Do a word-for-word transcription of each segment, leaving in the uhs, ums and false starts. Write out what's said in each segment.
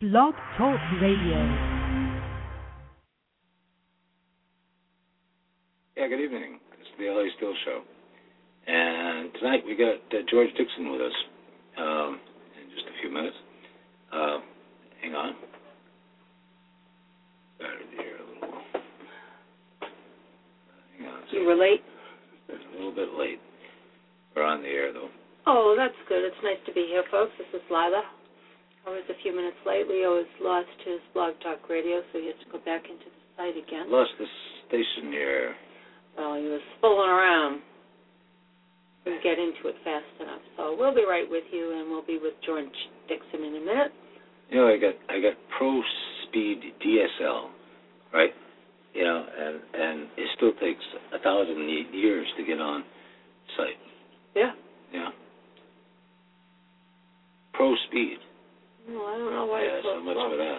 Blog Talk Radio. Yeah, good evening. It's the L A Steel Show. And tonight we got uh, George Dixon with us um, in just a few minutes. Uh, hang on. Started here a little. Hang on. You were late? A little bit late. We're on the air, though. Oh, that's good. It's nice to be here, folks. This is Lila. I was a few minutes late. Leo has lost his Blog Talk Radio, so he has to go back into the site again. Lost the station here. Well, he was fooling around. Couldn't get into it fast enough. So we'll be right with you, and we'll be with George Dixon in a minute. You know, I got I got Pro Speed D S L, right? You know, and and it still takes a thousand years to get on site. Yeah. Yeah. Pro Speed. Well, I don't know why yeah, it's so, so much slow. for that.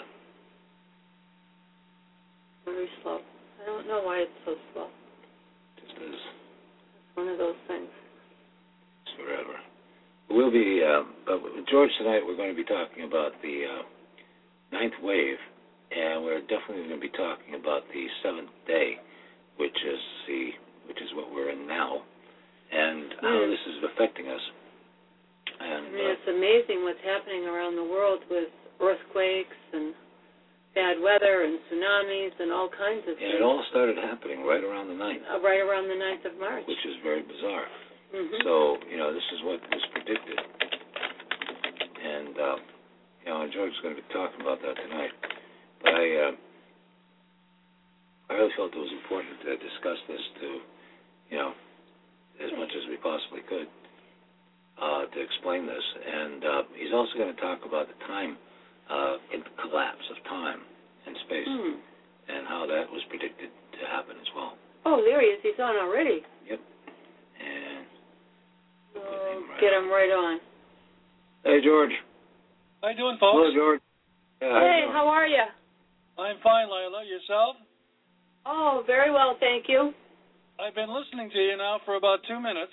Very slow. I don't know why it's so slow. Just is. It's one of those things. It's forever. We'll be, uh, but with George tonight, we're going to be talking about the uh, ninth wave, and we're definitely going to be talking about the seventh day, which is the which is what we're in now, and mm. how this is affecting us. And, I mean, it's amazing what's happening around the world with earthquakes and bad weather and tsunamis and all kinds of and things. it all started happening right around the ninth. Uh, right around the ninth of March. Which is very bizarre. Mm-hmm. So, you know, this is what was predicted. And, uh, you know, George's going to be talking about that tonight. But I, uh, I really felt it was important to discuss this to, you know, as much as we possibly could. Uh, to explain this, and uh, he's also going to talk about the time, uh, in the collapse of time and space, mm. and how that was predicted to happen as well. Oh, there he is. He's on already. Yep. And oh, him right get on. him right on. Hey, George. How you doing, folks? Hello, George. Yeah, hey, how are you? I'm fine, Lila. Yourself? Oh, very well, thank you. I've been listening to you now for about two minutes.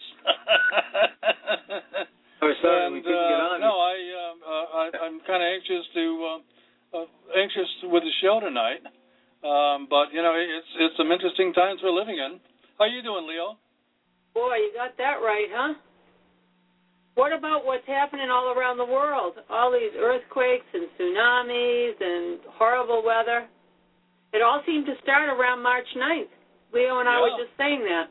oh, sorry, and, we couldn't uh, get on. No, I, uh, uh, I, I'm kind of anxious to uh, uh, anxious with the show tonight. Um, but you know, it's it's some interesting times we're living in. How you doing, Leo? Boy, you got that right, huh? What about what's happening all around the world? All these earthquakes and tsunamis and horrible weather. It all seemed to start around March ninth. Leo and I yeah. were just saying that.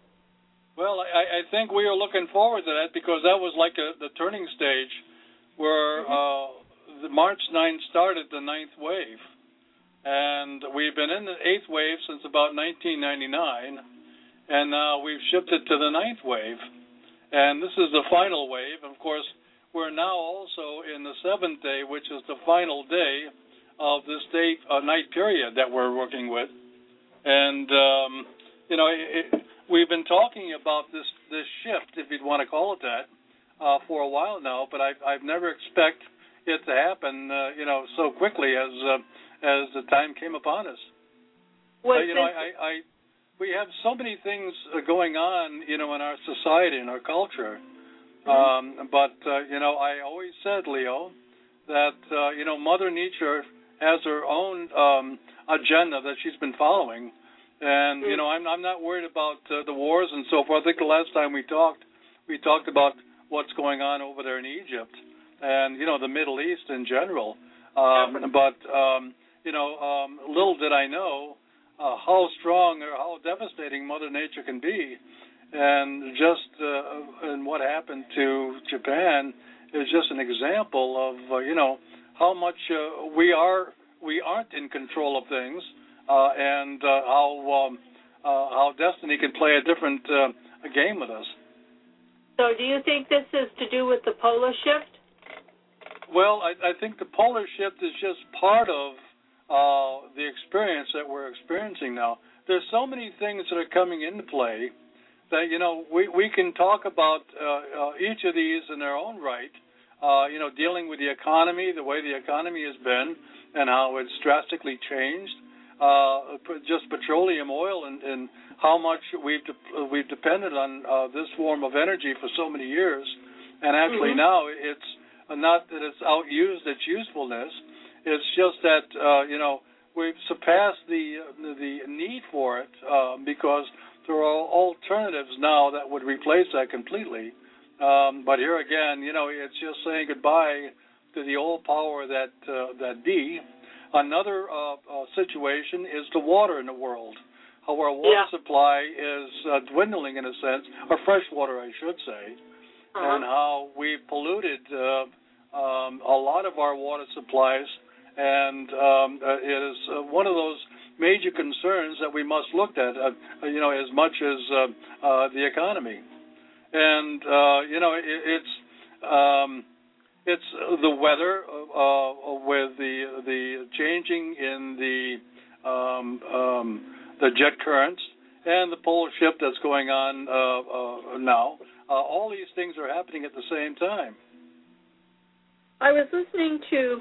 Well, I, I think we are looking forward to that because that was like a, the turning stage where mm-hmm. uh, the March ninth started the ninth wave. And we've been in the eighth wave since about nineteen ninety-nine, and now we've shifted to the ninth wave. And this is the final wave. Of course, we're now also in the seventh day, which is the final day of this day, uh, night period that we're working with. And, um, you know, it, it, we've been talking about this, this shift, if you'd want to call it that, uh, for a while now, but I've, I've never expect it to happen, uh, you know, so quickly as uh, as the time came upon us. Well, uh, you know, I, I, we have so many things going on, you know, in our society and our culture. Mm-hmm. Um, but, uh, you know, I always said, Leo, that, uh, you know, Mother Nature has her own um, agenda that she's been following. And, you know, I'm, I'm not worried about uh, the wars and so forth. I think the last time we talked, we talked about what's going on over there in Egypt and, you know, the Middle East in general. Um, but, um, you know, um, little did I know uh, how strong or how devastating Mother Nature can be. And just uh, and what happened to Japan is just an example of, uh, you know, how much uh, we are we aren't in control of things, uh, and uh, how um, uh, how destiny can play a different uh, a game with us. So, do you think this is to do with the polar shift? Well, I, I think the polar shift is just part of uh, the experience that we're experiencing now. There's so many things that are coming into play that, you know, we we can talk about uh, uh, each of these in their own right. Uh, you know, dealing with the economy, the way the economy has been, and how it's drastically changed. Uh, just petroleum oil and, and how much we've de- we've depended on uh, this form of energy for so many years, and actually mm-hmm. now it's not that it's outused its usefulness, It's just that uh, you know we've surpassed the the need for it uh, because there are alternatives now that would replace that completely. Um, but here again, you know, it's just saying goodbye to the old power that uh, that be. Another uh, uh, situation is the water in the world. How our water yeah. supply is uh, dwindling in a sense, or fresh water, I should say, uh-huh. and how we polluted uh, um, a lot of our water supplies, and um, uh, it is uh, one of those major concerns that we must look at, uh, you know, as much as uh, uh, the economy. And, uh, you know, it, it's um, it's the weather uh, with the the changing in the um, um, the jet currents and the polar shift that's going on uh, uh, now. Uh, all these things are happening at the same time. I was listening to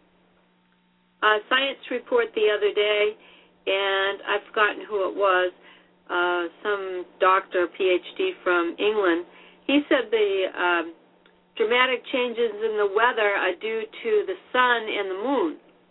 a science report the other day, and I've forgotten who it was, uh, some doctor, P H D from England. He said the um, dramatic changes in the weather are due to the sun and the moon.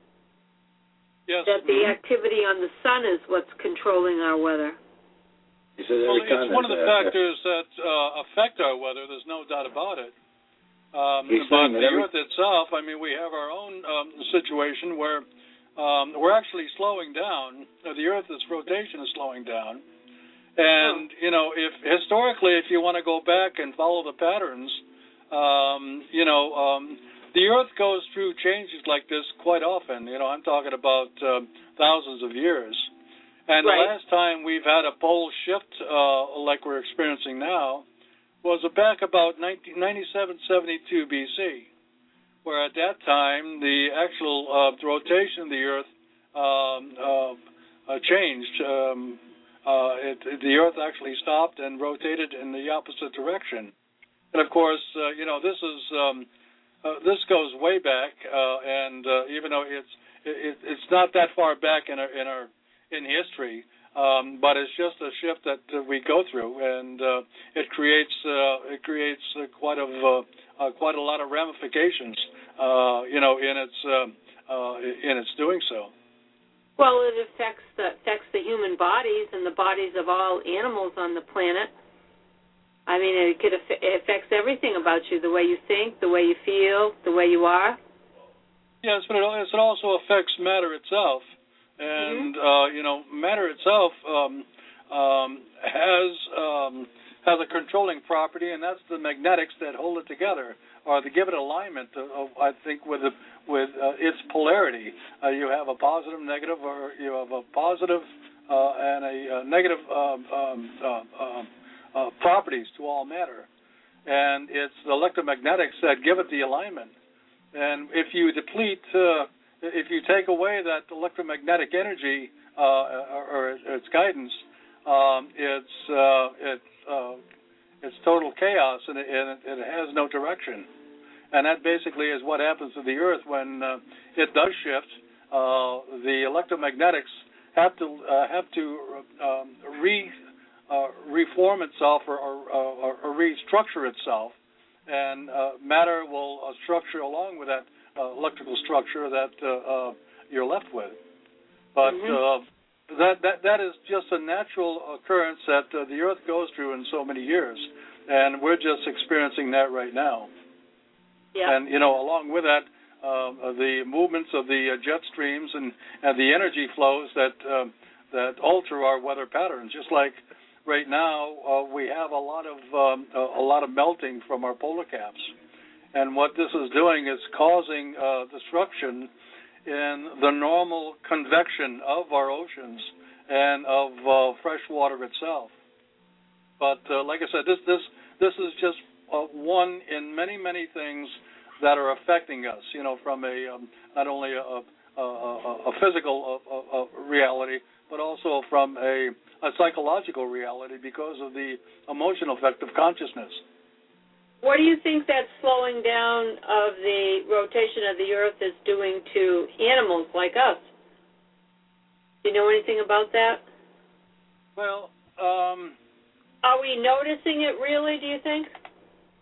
Yes. That the activity on the sun is what's controlling our weather. He said well, every time it's one of the uh, factors that uh, affect our weather. There's no doubt about it. Um, He's but saying the that every... Earth itself, I mean, we have our own um, situation where um, we're actually slowing down. The Earth's rotation is slowing down. And, oh. you know, if historically, if you want to go back and follow the patterns, um, you know, um, the Earth goes through changes like this quite often. You know, I'm talking about uh, thousands of years. And right. the last time we've had a pole shift uh, like we're experiencing now was back about nineteen ninety-seven seventy-two B C, where at that time the actual uh, rotation of the Earth um, uh, uh, changed. Um, uh, it, the Earth actually stopped and rotated in the opposite direction. And of course, uh, you know, this is um, uh, this goes way back, uh, and uh, even though it's it, it's not that far back in our in our in history, um, but it's just a shift that uh, we go through, and uh, it creates uh, it creates uh, quite of uh, uh, quite a lot of ramifications, uh, you know, in its uh, uh, in its doing so. Well, it affects the affects the human bodies and the bodies of all animals on the planet. I mean, it could aff- it affects everything about you, the way you think, the way you feel, the way you are. Yes, but it, it also affects matter itself. And, mm-hmm. uh, you know, matter itself um, um, has um, has a controlling property, and that's the magnetics that hold it together, or to give it alignment, of, of, I think, with, the, with uh, its polarity. Uh, you have a positive, negative, or you have a positive uh, and a, a negative um, um, uh, um, uh, properties to all matter. And it's the electromagnetics that give it the alignment. And if you deplete... Uh, If you take away that electromagnetic energy uh, or, or its guidance, um, it's uh, it, uh, it's total chaos, and it, and it has no direction. And that basically is what happens to the Earth when uh, it does shift. Uh, the electromagnetics have to uh, have to um, re uh, reform itself or, or, or, or restructure itself, and uh, matter will uh, structure along with that. Uh, electrical structure that uh, uh, you're left with, but mm-hmm. uh, that that that is just a natural occurrence that uh, the Earth goes through in so many years, and we're just experiencing that right now. Yeah. And you know, along with that, uh, the movements of the uh, jet streams and, and the energy flows that uh, that alter our weather patterns. Just like right now, uh, we have a lot of um, a, a lot of melting from our polar caps. And what this is doing is causing uh, destruction in the normal convection of our oceans and of uh, fresh water itself. But uh, like I said, this this this is just uh, one in many many things that are affecting us. You know, from a um, not only a, a, a, a physical a, a reality, but also from a, a psychological reality because of the emotional effect of consciousness. What do you think that slowing down of the rotation of the Earth is doing to animals like us? Do you know anything about that? Well, um... Are we noticing it really, do you think?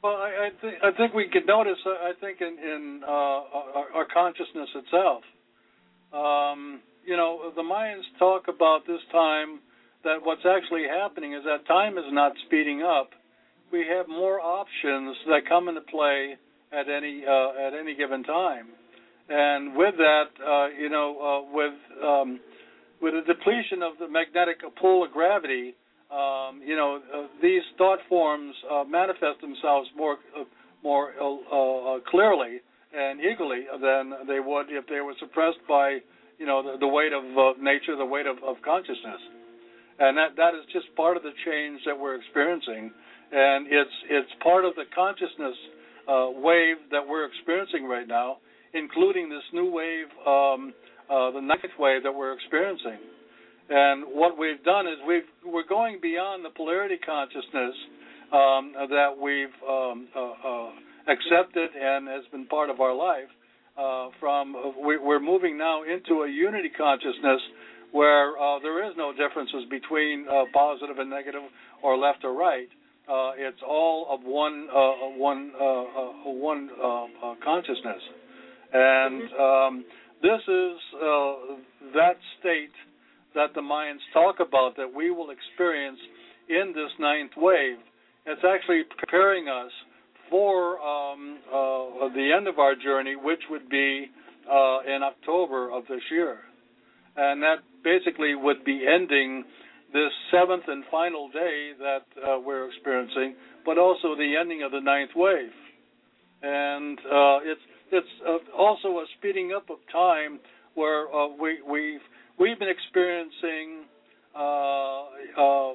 Well, I, I, th- I think we could notice, uh, I think, in, in uh, our, our consciousness itself. Um, you know, the Mayans talk about this time that what's actually happening is that time is not speeding up. We have more options that come into play at any uh, at any given time, and with that, uh, you know, uh, with um, with a depletion of the magnetic pull of gravity, um, you know, uh, these thought forms uh, manifest themselves more uh, more uh, uh, clearly and eagerly than they would if they were suppressed by, you know, the, the weight of uh, nature, the weight of, of consciousness. And that, that is just part of the change that we're experiencing. And it's it's part of the consciousness uh, wave that we're experiencing right now, including this new wave, um, uh, the ninth wave that we're experiencing. And what we've done is we've, we're going beyond the polarity consciousness um, that we've um, uh, uh, accepted and has been part of our life. Uh, from uh, we, we're moving now into a unity consciousness where uh, there is no differences between uh, positive and negative or left or right. Uh, it's all of one uh, one uh, uh, one uh, uh, consciousness, and um, this is uh, that state that the Mayans talk about that we will experience in this ninth wave. It's actually preparing us for um, uh, the end of our journey, which would be uh, in October of this year. And that basically would be ending this seventh and final day that uh, we're experiencing, but also the ending of the ninth wave. And uh, it's it's uh, also a speeding up of time where uh, we, we've we've been experiencing uh, uh,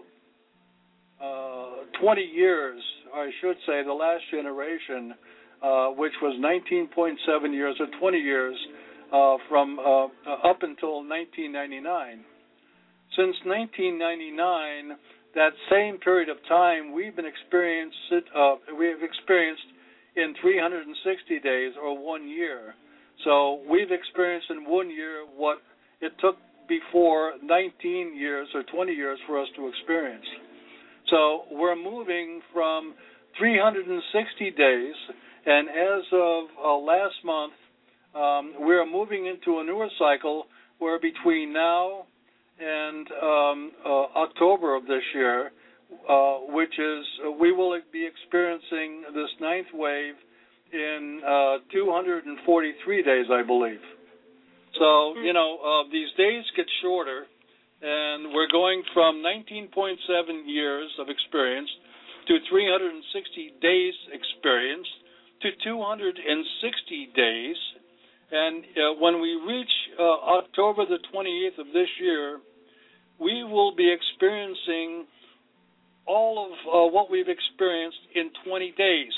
uh, twenty years, I should say, the last generation, uh, which was nineteen point seven years or twenty years uh, from uh, up until nineteen ninety-nine. Since nineteen ninety-nine, that same period of time, we've been experienced uh, we've experienced in three hundred sixty days or one year. So we've experienced in one year what it took before nineteen years or twenty years for us to experience. So we're moving from three hundred sixty days, and as of uh, last month, um, we're moving into a newer cycle where between now and um, uh, October of this year, uh, which is uh, we will be experiencing this ninth wave in uh, two hundred forty-three days, I believe. So, you know, uh, these days get shorter, and we're going from nineteen point seven years of experience to three hundred sixty days experience to two hundred sixty days. And uh, when we reach uh, October the twenty-eighth of this year, we will be experiencing all of uh, what we've experienced in twenty days.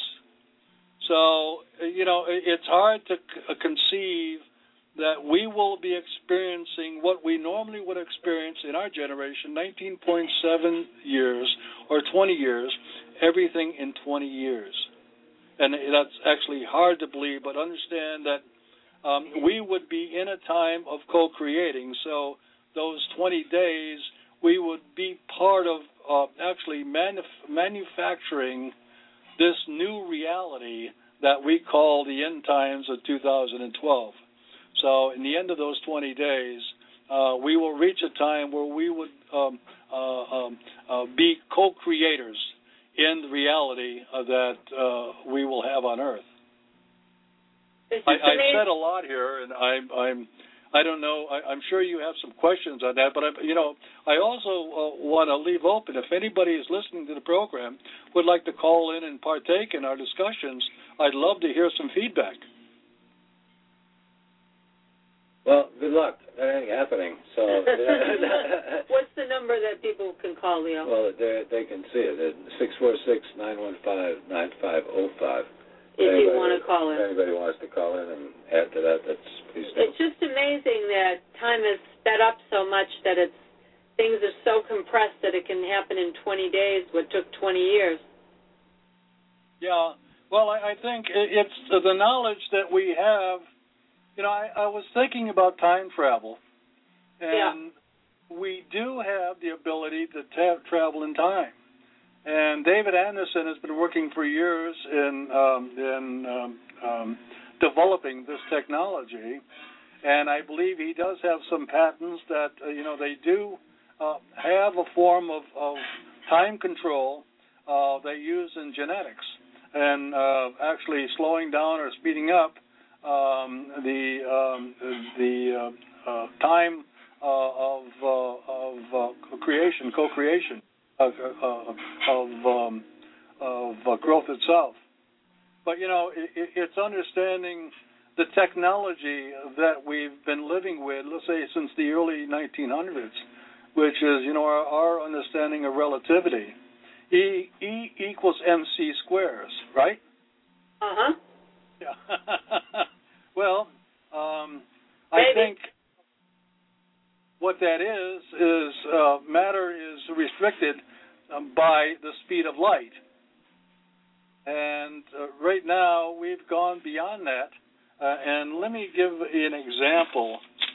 So, you know, it's hard to c- conceive that we will be experiencing what we normally would experience in our generation, nineteen point seven years or twenty years, everything in twenty years. And that's actually hard to believe, but understand that um, we would be in a time of co-creating. So those twenty days, we would be part of uh, actually manuf- manufacturing this new reality that we call the end times of two thousand twelve. So in the end of those twenty days, uh, we will reach a time where we would um, uh, um, uh, be co-creators in the reality uh, that uh, we will have on Earth. I, I've said a lot here, and I'm, I'm I don't know. I, I'm sure you have some questions on that, but I, you know, I also uh, want to leave open if anybody is listening to the program would like to call in and partake in our discussions. I'd love to hear some feedback. Well, good luck. That ain't happening. So, what's the number that people can call, Leo? Well, they can see it at six four six, nine one five, nine five zero five. If anybody, you want to call in. If anybody wants to call in and add to that, that's please do. It's just amazing that time has sped up so much that it's things are so compressed that it can happen in twenty days what took twenty years. Yeah. Well, I, I think it's the knowledge that we have. You know, I, I was thinking about time travel, and yeah. we do have the ability to ta- travel in time. And David Anderson has been working for years in um, in um, um, developing this technology, and I believe he does have some patents that uh, you know they do uh, have a form of, of time control uh, they use in genetics, and uh, actually slowing down or speeding up um, the um, the uh, uh, time uh, of uh, of uh, creation, co-creation. Of, uh, of, um, of uh, growth itself. But, you know, it, it's understanding the technology that we've been living with, let's say, since the early nineteen hundreds, which is, you know, our, our understanding of relativity. E, e equals mc squares, right? Uh-huh. Yeah. Well, um, I think what that is, is uh, matter is restricted um, by the speed of light. And uh, right now, we've gone beyond that. Uh, and let me give an example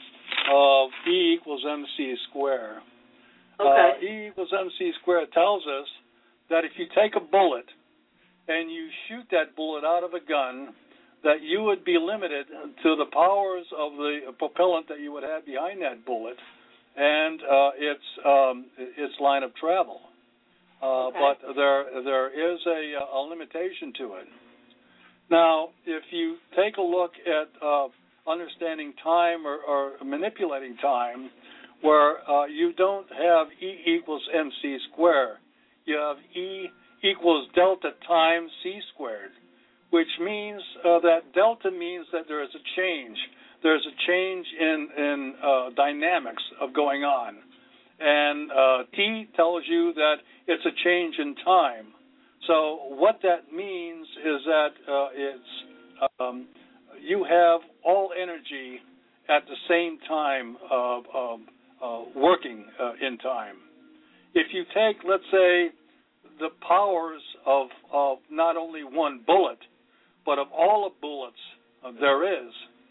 of E equals mc squared. Okay. Uh, E equals mc squared tells us that if you take a bullet and you shoot that bullet out of a gun, that you would be limited to the powers of the propellant that you would have behind that bullet and uh, its um, its line of travel. Uh, okay. But there there is a, a limitation to it. Now, if you take a look at uh, understanding time or, or manipulating time, where uh, you don't have E equals mc squared, you have E equals delta times c squared, which means uh, that delta means that there is a change. There's a change in, in uh, dynamics of going on. And uh, T tells you that it's a change in time. So what that means is that uh, it's um, you have all energy at the same time of, of uh, working uh, in time. If you take, let's say, the powers of, of not only one bullet, but of all the bullets uh, there is,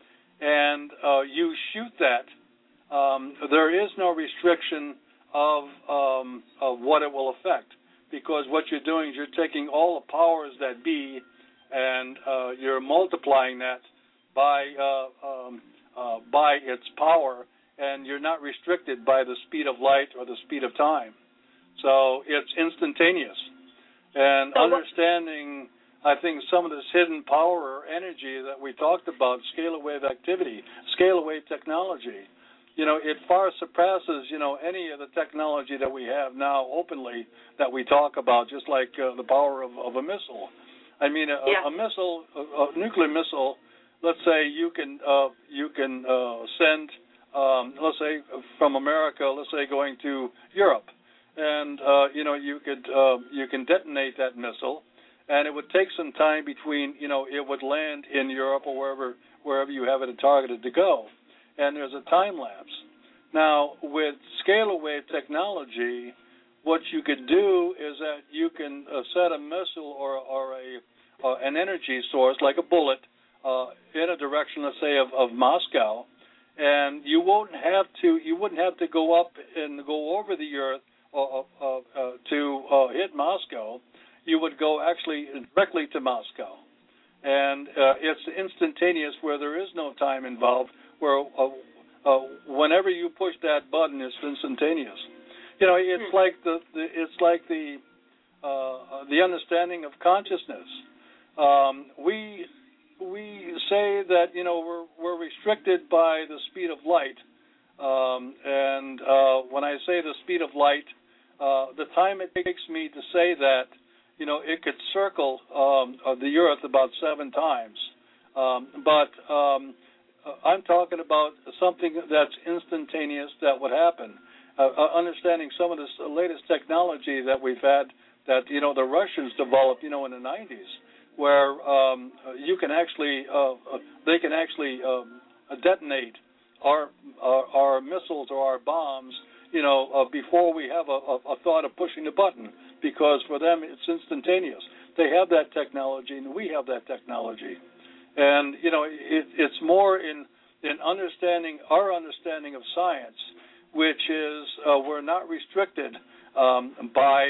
and uh, you shoot that, um, there is no restriction of, um, of what it will affect, because what you're doing is you're taking all the powers that be and uh, you're multiplying that by uh, um, uh, by its power, and you're not restricted by the speed of light or the speed of time. So it's instantaneous. And so understanding, I think, some of this hidden power or energy that we talked about, scalar wave activity, scalar wave technology, you know, it far surpasses, you know, any of the technology that we have now openly that we talk about, just like uh, the power of, of a missile. I mean, a, yeah. a missile, a, a nuclear missile, let's say you can uh, you can uh, send, um, let's say, from America, let's say going to Europe, and uh, you know, you could uh, you can detonate that missile, and it would take some time between, you know, it would land in Europe or wherever wherever you have it targeted to go. And there's a time lapse. Now, with scalar wave technology, what you could do is that you can uh, set a missile or, or a uh, an energy source, like a bullet, uh, in a direction, let's say, of, of Moscow, and you won't have to. You wouldn't have to go up and go over the Earth uh, uh, uh, to uh, hit Moscow. You would go actually directly to Moscow, and uh, it's instantaneous, where there is no time involved. Where uh, uh, whenever you push that button, it's instantaneous. You know, it's hmm. like the, the it's like the uh, the understanding of consciousness. Um, we we say that, you know, we're we're restricted by the speed of light, um, and uh, when I say the speed of light, uh, the time it takes me to say that, you know, it could circle um, the Earth about seven times, um, but um, I'm talking about something that's instantaneous that would happen. Uh, understanding some of this latest technology that we've had, that, you know, the Russians developed, you know, in the nineties, where um, you can actually, uh, they can actually um, detonate our, our our missiles or our bombs, you know, uh, before we have a, a, a thought of pushing the button, because for them it's instantaneous. They have that technology, and we have that technology. And, you know, it, it's more in, in understanding our understanding of science, which is uh, we're not restricted um, by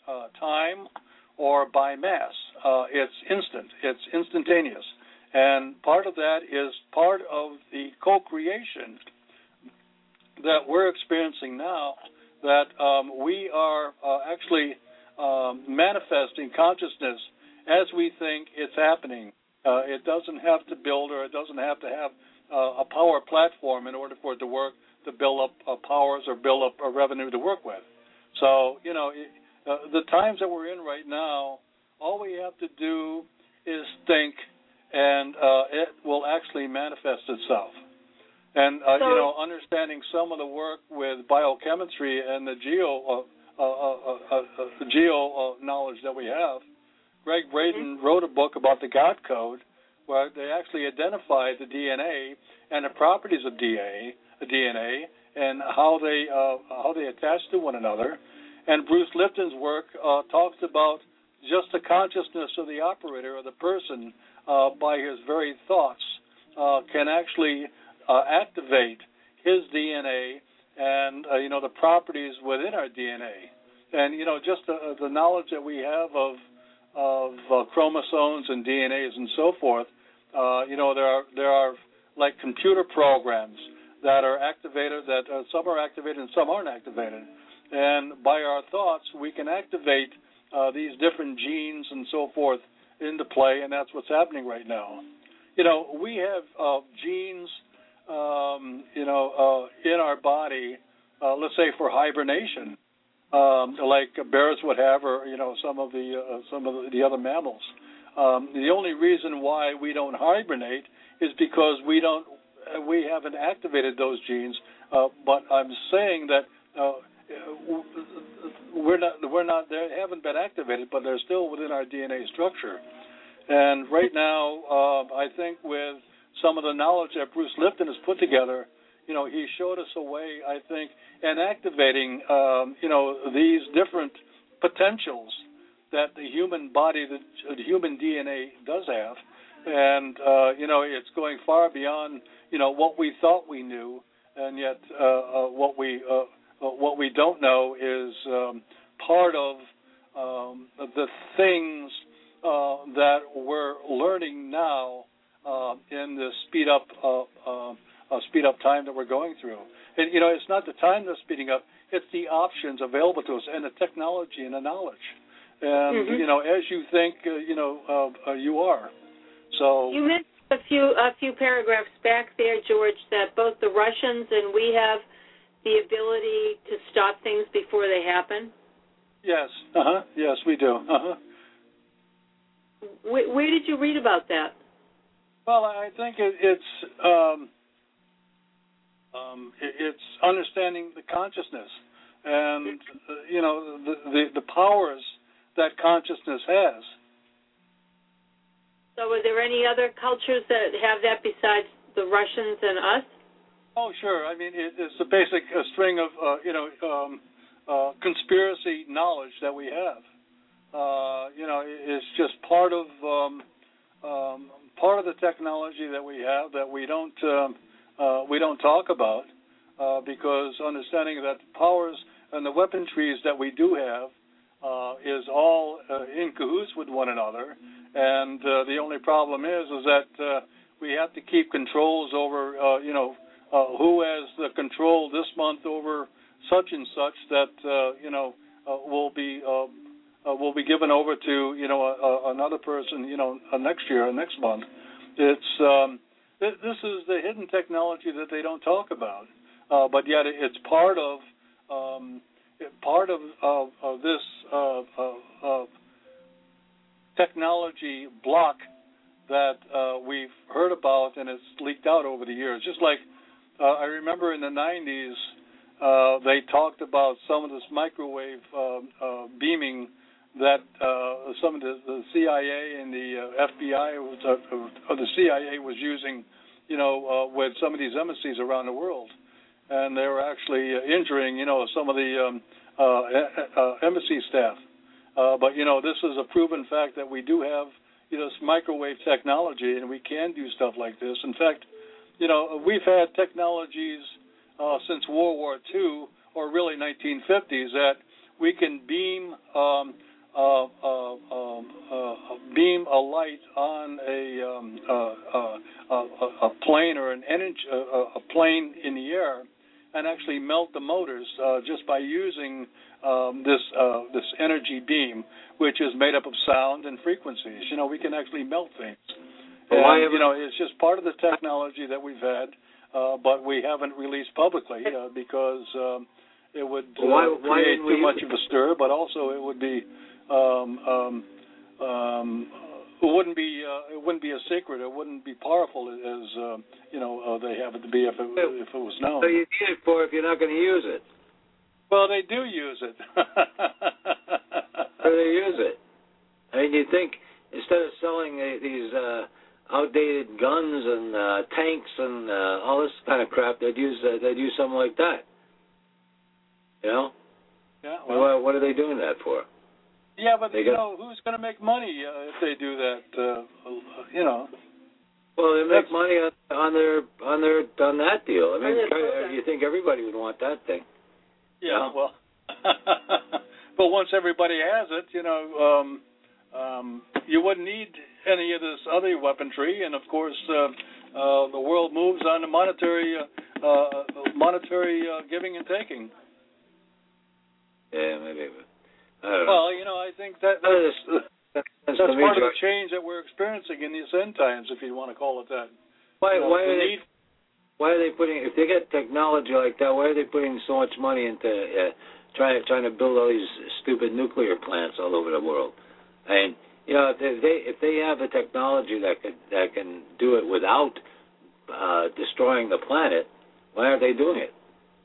uh, time or by mass. Uh, it's instant. It's instantaneous. And part of that is part of the co-creation that we're experiencing now, that um, we are uh, actually um, manifesting consciousness as we think it's happening. Uh, it doesn't have to build, or it doesn't have to have uh, a power platform in order for it to work, to build up uh, powers or build up a revenue to work with. So, you know, it, uh, the times that we're in right now, all we have to do is think, and uh, it will actually manifest itself. And, uh, so, you know, understanding some of the work with biochemistry and the geo uh, uh, uh, uh, uh, geo uh, knowledge that we have, Greg Braden mm-hmm. wrote a book about the God Code, where they actually identified the D N A and the properties of D N A, D N A, and how they uh, how they attach to one another. And Bruce Lipton's work uh, talks about just the consciousness of the operator or the person uh, by his very thoughts uh, can actually uh, activate his D N A and uh, you know the properties within our D N A. And you know just the, the knowledge that we have of of uh, chromosomes and D N As and so forth. Uh, you know there are there are like computer programs that are activated, that uh, some are activated and some aren't activated. And by our thoughts, we can activate uh, these different genes and so forth into play, and that's what's happening right now. You know, we have uh, genes, um, you know, uh, in our body, uh, let's say for hibernation, um, like bears would have, or you know, some of the uh, some of the other mammals. Um, the only reason why we don't hibernate is because we don't. We haven't activated those genes, uh, but I'm saying that uh, we're not we're not they haven't been activated, but they're still within our D N A structure. And right now, uh, I think with some of the knowledge that Bruce Lipton has put together, you know, he showed us a way, I think, in activating, um, you know, these different potentials that the human body, the, the human D N A does have. And, uh, you know, it's going far beyond, you know, what we thought we knew, and yet uh, uh, what we uh, what we don't know is um, part of um, the things uh, that we're learning now uh, in the speed up uh, uh, uh, speed up time that we're going through. And, you know, it's not the time that's speeding up; it's the options available to us and the technology and the knowledge. And mm-hmm. you know, as you think, uh, you know, uh, uh, you are. So you mentioned a few a few paragraphs back there, George, that both the Russians and we have the ability to stop things before they happen. Yes. Uh huh. Yes, we do. Uh huh. Where, where did you read about that? Well, I think it, it's um, um, it, it's understanding the consciousness and uh, you know the, the the powers that consciousness has. So are there any other cultures that have that besides the Russians and us? Oh, sure. I mean, it, it's a basic uh, string of, uh, you know, um, uh, conspiracy knowledge that we have. Uh, you know, it's just part of um, um, part of the technology that we have that we don't um, uh, we don't talk about uh, because understanding that the powers and the weaponries that we do have uh, is all uh, in cahoots with one another. And uh, the only problem is, is that uh, we have to keep controls over, uh, you know, uh, who has the control this month over such and such that, uh, you know, uh, will be uh, uh, will be given over to, you know, a, a, another person, you know, uh, next year or next month. It's um, th- this is the hidden technology that they don't talk about, uh, but yet it's part of um, part of, of, of this. Uh, uh, uh, technology block that uh, we've heard about and it's leaked out over the years. Just like uh, I remember in the nineties, uh, they talked about some of this microwave uh, uh, beaming that uh, some of the, the C I A and the uh, F B I was, uh, or the C I A was using, you know, uh, with some of these embassies around the world, and they were actually uh, injuring, you know, some of the um, uh, uh, embassy staff. Uh, but, you know, this is a proven fact that we do have, you know, this microwave technology, and we can do stuff like this. In fact, you know, we've had technologies uh, since World War Two, or really nineteen fifties, that we can beam um, uh, uh, um, uh, beam a light on a, um, uh, uh, a, a plane or an energy, uh, a plane in the air, and actually melt the motors uh, just by using um, this uh, this energy beam, which is made up of sound and frequencies. You know, we can actually melt things. And, why you know, it's just part of the technology that we've had, uh, but we haven't released publicly uh, because um, it would uh, why, why create too much it? of a stir, but also it would be um, um, um, it wouldn't be uh, it wouldn't be as secret. It wouldn't be powerful as uh, you know uh, they have it to be if it if it was known. So you need it for if you're not going to use it. Well, they do use it. How do they use it? I mean, you think instead of selling uh, these uh, outdated guns and uh, tanks and uh, all this kind of crap, they'd use uh, they'd use something like that. You know? Yeah. Well, what, what are they doing that for? Yeah, but they you got, know, who's going to make money uh, if they do that? Uh, you know. Well, they make money on, on their on their on that deal. I mean, Okay. you think everybody would want that thing? Yeah. You know? Well, but once everybody has it, you know, um, um, you wouldn't need any of this other weaponry, and of course, uh, uh, the world moves on to monetary uh, uh, monetary uh, giving and taking. Yeah, maybe. I don't know. Well, you know, I think that that's, that's, that's to me, part of the George. change that we're experiencing in these end times, if you want to call it that. Why? You know, why the are they? need, Why are they putting? If they get technology like that, why are they putting so much money into uh, trying trying to build all these stupid nuclear plants all over the world? I mean, you know, if they if they have the technology that could that can do it without uh, destroying the planet, why aren't they doing it?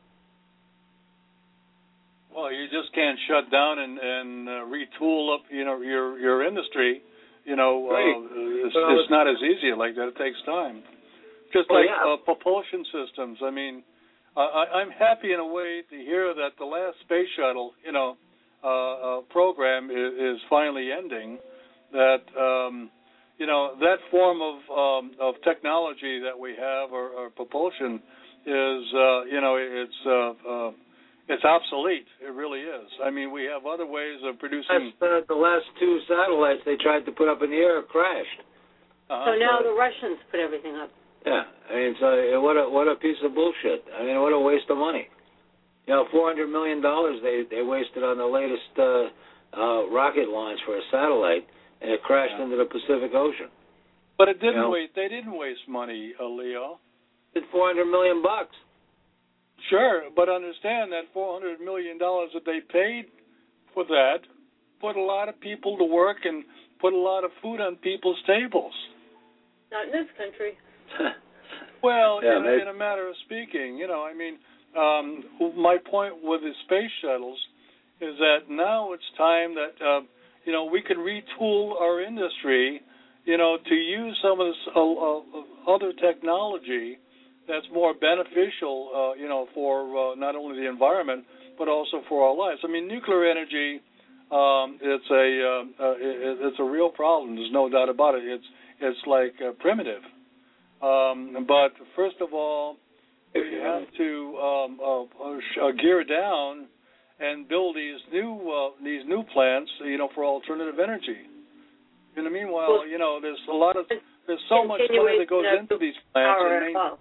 Well, you just can't shut down and, and uh, retool up, you know, your your industry. You know, Right. uh, it's, Well, it's not as easy like that. It takes time. Just Well, like yeah. uh, propulsion systems. I mean, I, I'm happy in a way to hear that the last space shuttle, you know, uh, uh, program is, is finally ending. That um, you know that form of um, of technology that we have, or, or propulsion, is uh, you know it's uh, uh, it's obsolete. It really is. I mean, we have other ways of producing. That's, uh, the last two satellites they tried to put up in the air crashed. Uh-huh. So now the Russians put everything up. Yeah, I mean, so uh, what a what a piece of bullshit. I mean, what a waste of money. You know, four hundred million dollars they they wasted on the latest uh, uh, rocket launch for a satellite, and it crashed Yeah. into the Pacific Ocean. But it didn't You know? waste. They didn't waste money, uh, Leo. It's four hundred million bucks. Sure, but understand that four hundred million dollars that they paid for that put a lot of people to work and put a lot of food on people's tables. Not in this country. Well, Yeah, in, maybe. in a matter of speaking, you know, I mean, um, my point with the space shuttles is that now it's time that, uh, you know, we can retool our industry, you know, to use some of this uh, uh, other technology that's more beneficial, uh, you know, for uh, not only the environment but also for our lives. I mean, nuclear energy, um, it's a uh, uh, it, it's a real problem. There's no doubt about it. It's it's like uh, primitive. Um, but first of all, we have to um, uh, uh, gear down and build these new uh, these new plants, you know, for alternative energy. In the meanwhile, Well, you know, there's a lot of there's so much money that goes into these plants. Power And at all.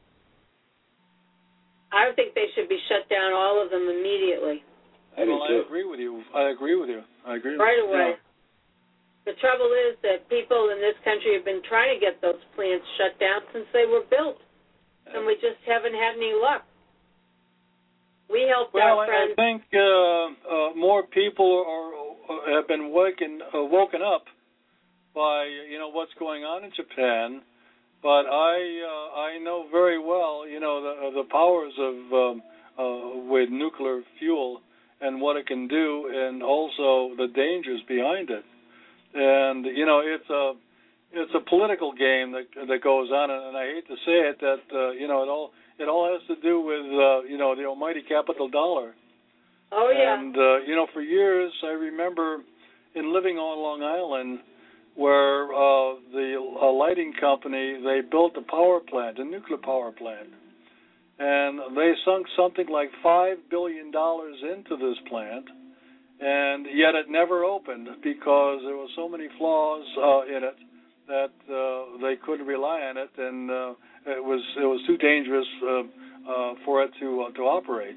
I think they should be shut down, all of them, immediately. I do well, too. I agree with you. I agree with you. I agree. Right with you. away. The trouble is that people in this country have been trying to get those plants shut down since they were built, and we just haven't had any luck. We helped Well, our I, friends. I think uh, uh, more people are, are have been woken uh, woken up by you know what's going on in Japan, but I uh, I know very well you know the the powers of um, uh, with nuclear fuel and what it can do, and also the dangers behind it. And you know it's a it's a political game that that goes on, and I hate to say it that uh, you know it all it all has to do with uh, you know the almighty capital dollar. Oh yeah. And uh, you know for years I remember in living on Long Island where uh, the uh, lighting company they built a power plant, a nuclear power plant, and they sunk something like five billion dollars into this plant. and yet it never opened because there were so many flaws uh, in it that uh, they couldn't rely on it, and uh, it was it was too dangerous uh, uh, for it to uh, to operate.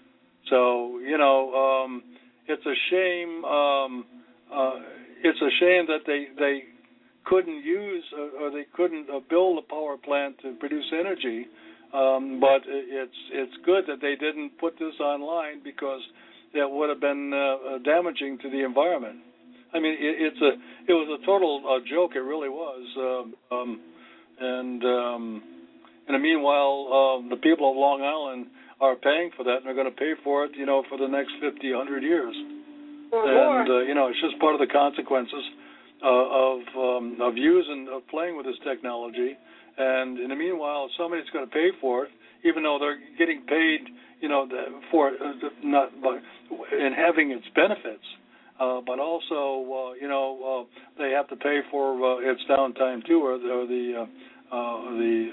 So you know, um, it's a shame. Um, uh, it's a shame that they they couldn't use uh, or they couldn't uh, build a power plant to produce energy. Um, but it's it's good that they didn't put this online because that would have been uh, damaging to the environment. I mean, it, it's a it was a total uh, joke. It really was. Um, um, and um, in the meanwhile, um, the people of Long Island are paying for that, and they're going to pay for it, you know, for the next fifty, one hundred years. Or and more. Uh, you know, it's just part of the consequences uh, of um, of using of playing with this technology. And in the meanwhile, somebody's going to pay for it, even though they're getting paid, you know, for uh, not in having its benefits. Uh, but also, uh, you know, uh, they have to pay for uh, its downtime too, or the or the, uh, uh, the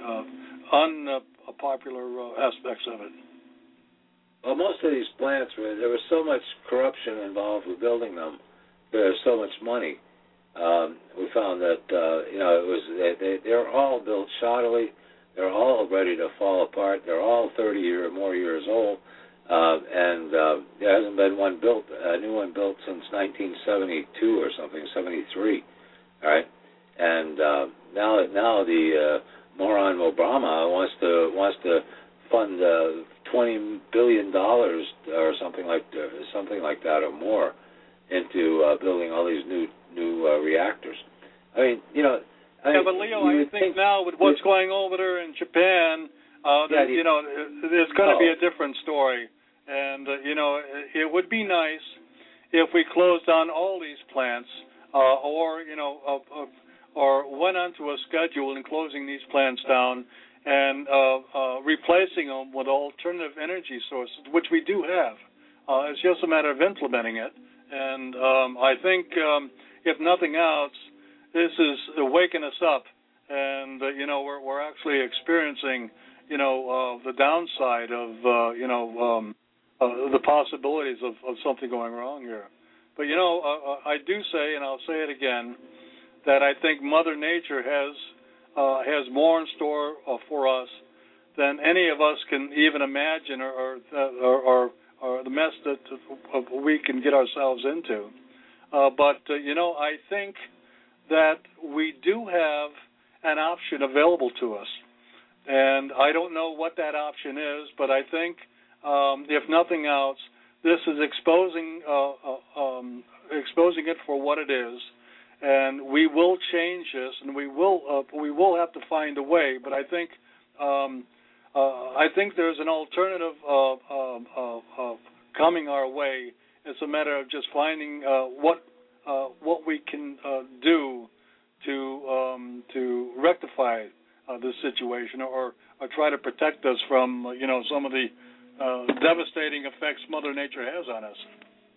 uh, unpopular uh, aspects of it. Well, most of these plants, there was so much corruption involved with building them. There's so much money. Um, we found that uh, you know it was they, they they're all built shoddily. They're all ready to fall apart. They're all thirty or more years old. Uh, and uh, there hasn't been one built, a new one built since nineteen seventy-two or something, seventy-three. All right, and uh, now now the uh, moron Obama wants to wants to fund uh, twenty billion dollars or something like uh, something like that or more into uh, building all these new new uh, reactors. I mean, you know. I yeah, but Leo, I think, think now with what's going over there in Japan, uh, yeah, that, you know, there's going to oh. be a different story. And, uh, you know, it would be nice if we closed down all these plants uh, or, you know, uh, uh, or went onto a schedule in closing these plants down and uh, uh, replacing them with alternative energy sources, which we do have. Uh, it's just a matter of implementing it. And um, I think, um, if nothing else, this is waking us up. And, uh, you know, we're, we're actually experiencing, you know, uh, the downside of, uh, you know, um, Uh, the possibilities of, of something going wrong here. But, you know, uh, I do say, and I'll say it again, that I think Mother Nature has uh, has more in store uh, for us than any of us can even imagine or or, or, or, or the mess that uh, we can get ourselves into. Uh, but, uh, you know, I think that we do have an option available to us. And I don't know what that option is, but I think Um, if nothing else, this is exposing uh, uh, um, exposing it for what it is, and we will change this, and we will uh, we will have to find a way. But I think um, uh, I think there's an alternative uh, uh, uh, uh, coming our way. It's a matter of just finding uh, what uh, what we can uh, do to um, to rectify uh, this situation, or, or try to protect us from uh, you know some of the Uh, devastating effects Mother Nature has on us.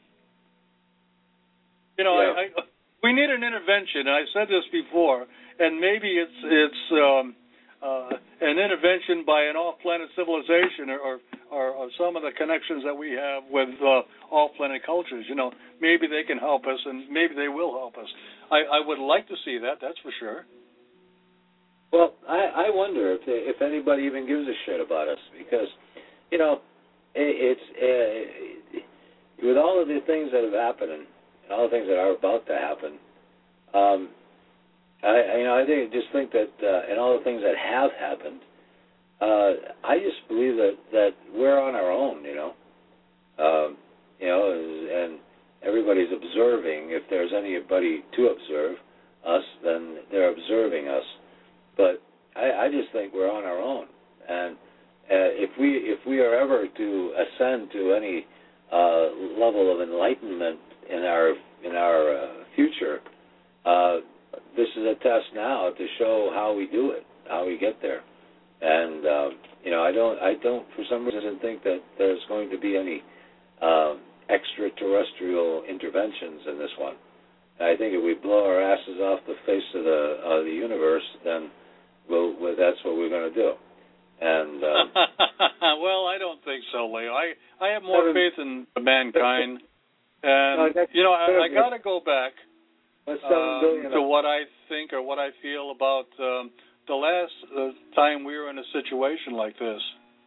You know, yeah. I, I, we need an intervention. I said this before, and maybe it's it's um, uh, an intervention by an off-planet civilization, or, or, or, or some of the connections that we have with uh, off-planet cultures. You know, maybe they can help us, and maybe they will help us. I, I would like to see that. That's for sure. Well, I, I wonder if they, if anybody even gives a shit about us, because, you know, it's uh, with all of the things that have happened and all the things that are about to happen. Um, I, you know, I think just think that, uh, and all the things that have happened. Uh, I just believe that, that we're on our own. You know, um, you know, and everybody's observing. If there's anybody to observe us, then they're observing us. But I, I just think we're on our own, and. Uh, if we if we are ever to ascend to any uh, level of enlightenment in our in our uh, future, uh, this is a test now to show how we do it, how we get there. And uh, you know, I don't I don't for some reason think that there's going to be any um, extraterrestrial interventions in this one. I think if we blow our asses off the face of the of the universe, then we'll, well that's what we're going to do. And um, well, I don't think so, Leo. I, I have more faith in mankind. And, no, you know, I, I got to go back That's seven um, billion. to what I think or what I feel about um, the last uh, time we were in a situation like this.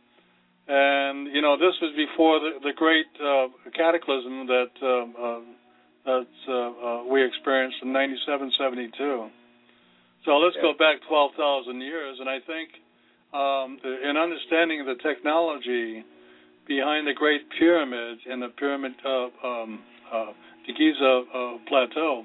And, you know, this was before the, the great uh, cataclysm that, um, uh, that uh, uh, we experienced in ninety-seven seventy-two. So let's yeah. go back twelve thousand years, and I think um, in understanding the technology behind the Great Pyramid and the Pyramid of um, uh, the Giza uh, Plateau,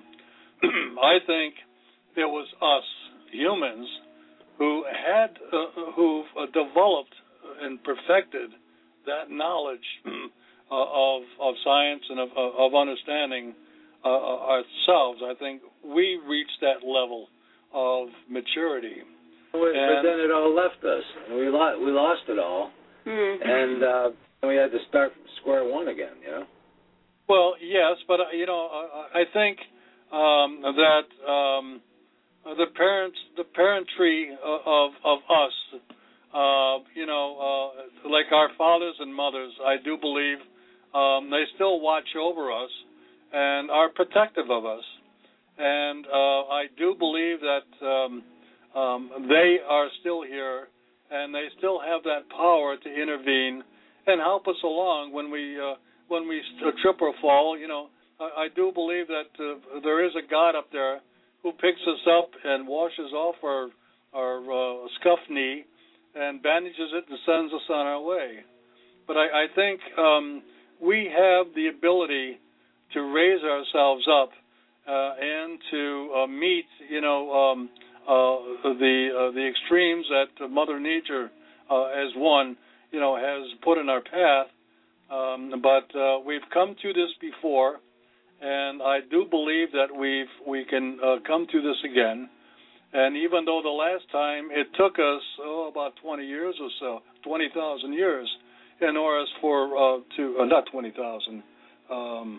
I think it was us humans who had uh, who uh, developed and perfected that knowledge uh, of of science and of, of understanding uh, ourselves. I think we reached that level of maturity. But then it all left us. We lost. We lost it all, Mm-hmm. and uh, we had to start from square one again. You know. Well, yes, but uh, you know, I, I think um, that um, the parents, the parentry of of us, uh, you know, uh, like our fathers and mothers, I do believe um, they still watch over us and are protective of us, and uh, I do believe that um, um, they are still here, and they still have that power to intervene and help us along when we. Uh, When we trip or fall, you know, I, I do believe that uh, there is a God up there who picks us up and washes off our our uh, scuffed knee and bandages it and sends us on our way. But I, I think um, we have the ability to raise ourselves up uh, and to uh, meet, you know, um, uh, the uh, the extremes that Mother Nature, uh, as one, you know, has put in our path. Um, but uh, we've come to this before, and I do believe that we've we can uh, come to this again. And even though the last time it took us oh about twenty years or so, twenty thousand years, in order for uh, to uh, not twenty thousand, um,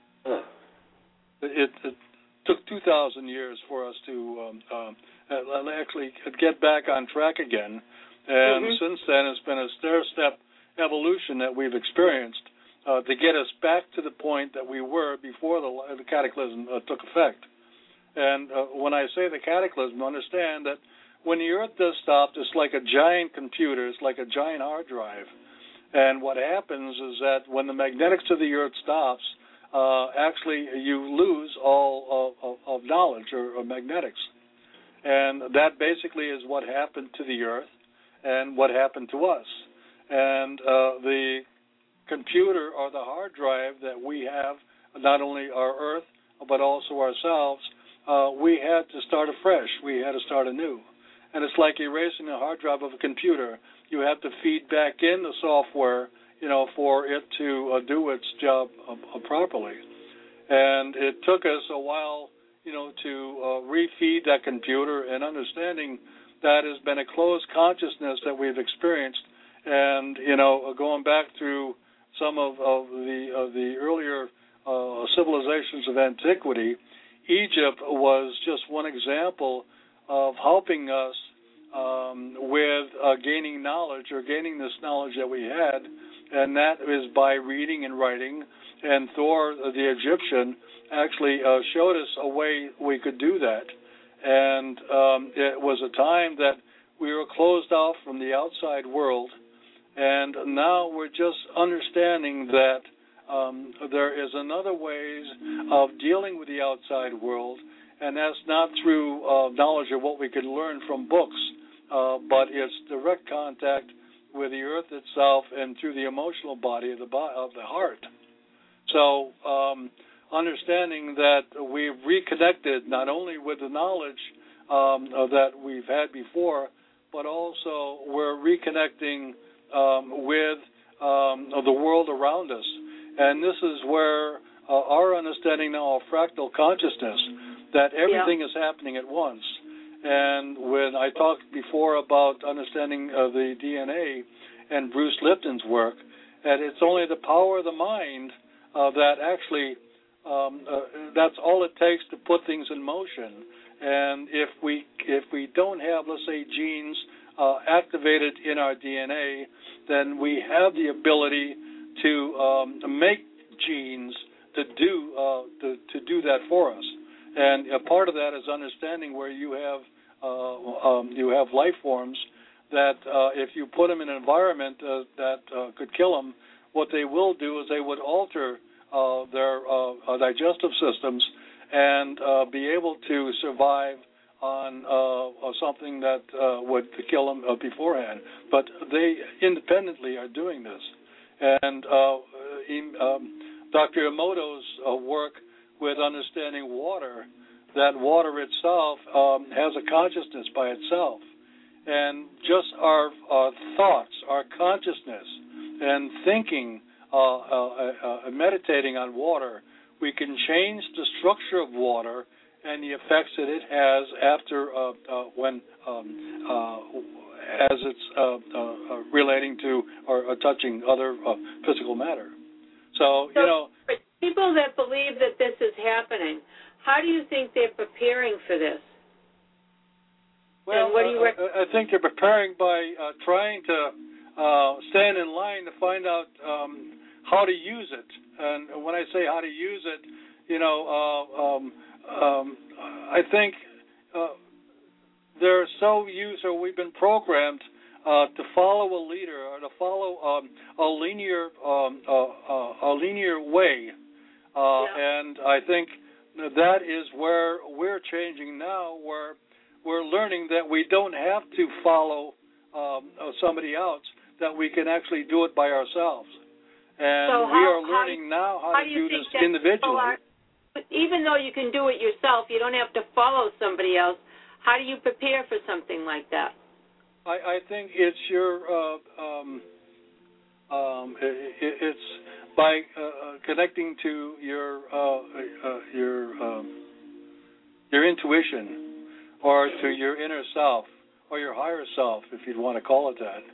it, it took two thousand years for us to um, uh, actually get back on track again. And Mm-hmm. since then, it's been a stair-step evolution that we've experienced uh, to get us back to the point that we were before the, the cataclysm uh, took effect. And uh, when I say the cataclysm, understand that when the Earth does stop, it's like a giant computer, it's like a giant hard drive. And what happens is that when the magnetics of the Earth stops, uh, actually you lose all of, of knowledge or, or magnetics. And that basically is what happened to the Earth and what happened to us. And uh, the computer or the hard drive that we have, not only our Earth, but also ourselves, uh, we had to start afresh. We had to start anew. And it's like erasing the hard drive of a computer. You have to feed back in the software, you know, for it to uh, do its job uh, properly. And it took us a while, you know, to uh, refeed that computer, and understanding that has been a closed consciousness that we've experienced. And, you know, going back through some of, of the of the earlier uh, civilizations of antiquity, Egypt was just one example of helping us um, with uh, gaining knowledge or gaining this knowledge that we had, and that is by reading and writing. And Thor, the Egyptian, actually uh, showed us a way we could do that. And um, it was a time that we were closed off from the outside world. And now we're just understanding that um, there is another ways of dealing with the outside world, and that's not through uh, knowledge of what we could learn from books, uh, but it's direct contact with the earth itself and through the emotional body of the, bo- of the heart. So um, understanding that we've reconnected not only with the knowledge um, that we've had before, but also we're reconnecting Um, with um, the world around us. And this is where uh, our understanding now of fractal consciousness, that everything yeah. is happening at once. And when I talked before about understanding uh, the D N A and Bruce Lipton's work, and it's only the power of the mind uh, that actually, um, uh, that's all it takes to put things in motion. And if we if we don't have, let's say, genes uh, activated in our D N A, then we have the ability to um, make genes to do uh, to, to do that for us. And a part of that is understanding where you have uh, um, you have life forms that uh, if you put them in an environment uh, that uh, could kill them, what they will do is they would alter uh, their uh, digestive systems and uh, be able to survive on uh, something that uh, would kill them uh, beforehand. But they independently are doing this. And uh, in, um, Doctor Emoto's uh, work with understanding water, that water itself um, has a consciousness by itself. And just our uh, thoughts, our consciousness, and thinking, uh, uh, uh, meditating on water, we can change the structure of water and the effects that it has after uh, uh, when um, uh, as it's uh, uh, relating to or, or touching other uh, physical matter. So, so you know, for people that believe that this is happening, how do you think they're preparing for this? Well, and what do you rec- uh, I think they're preparing by uh, trying to uh, stand in line to find out um, how to use it. And when I say how to use it, you know, uh, um, um, I think uh, they're so used, or we've been programmed uh, to follow a leader or to follow um, a linear, um, uh, uh, a linear way. Uh, yeah. And I think that is where we're changing now, where we're learning that we don't have to follow um, somebody else, that we can actually do it by ourselves. And so we how, are learning how, now how, how to do, do this that individually. are, even though you can do it yourself, you don't have to follow somebody else. How do you prepare for something like that? I, I think it's your, uh, um, um, it, it's by uh, connecting to your uh, uh, your um, your intuition, or to your inner self, or your higher self, if you'd want to call it that.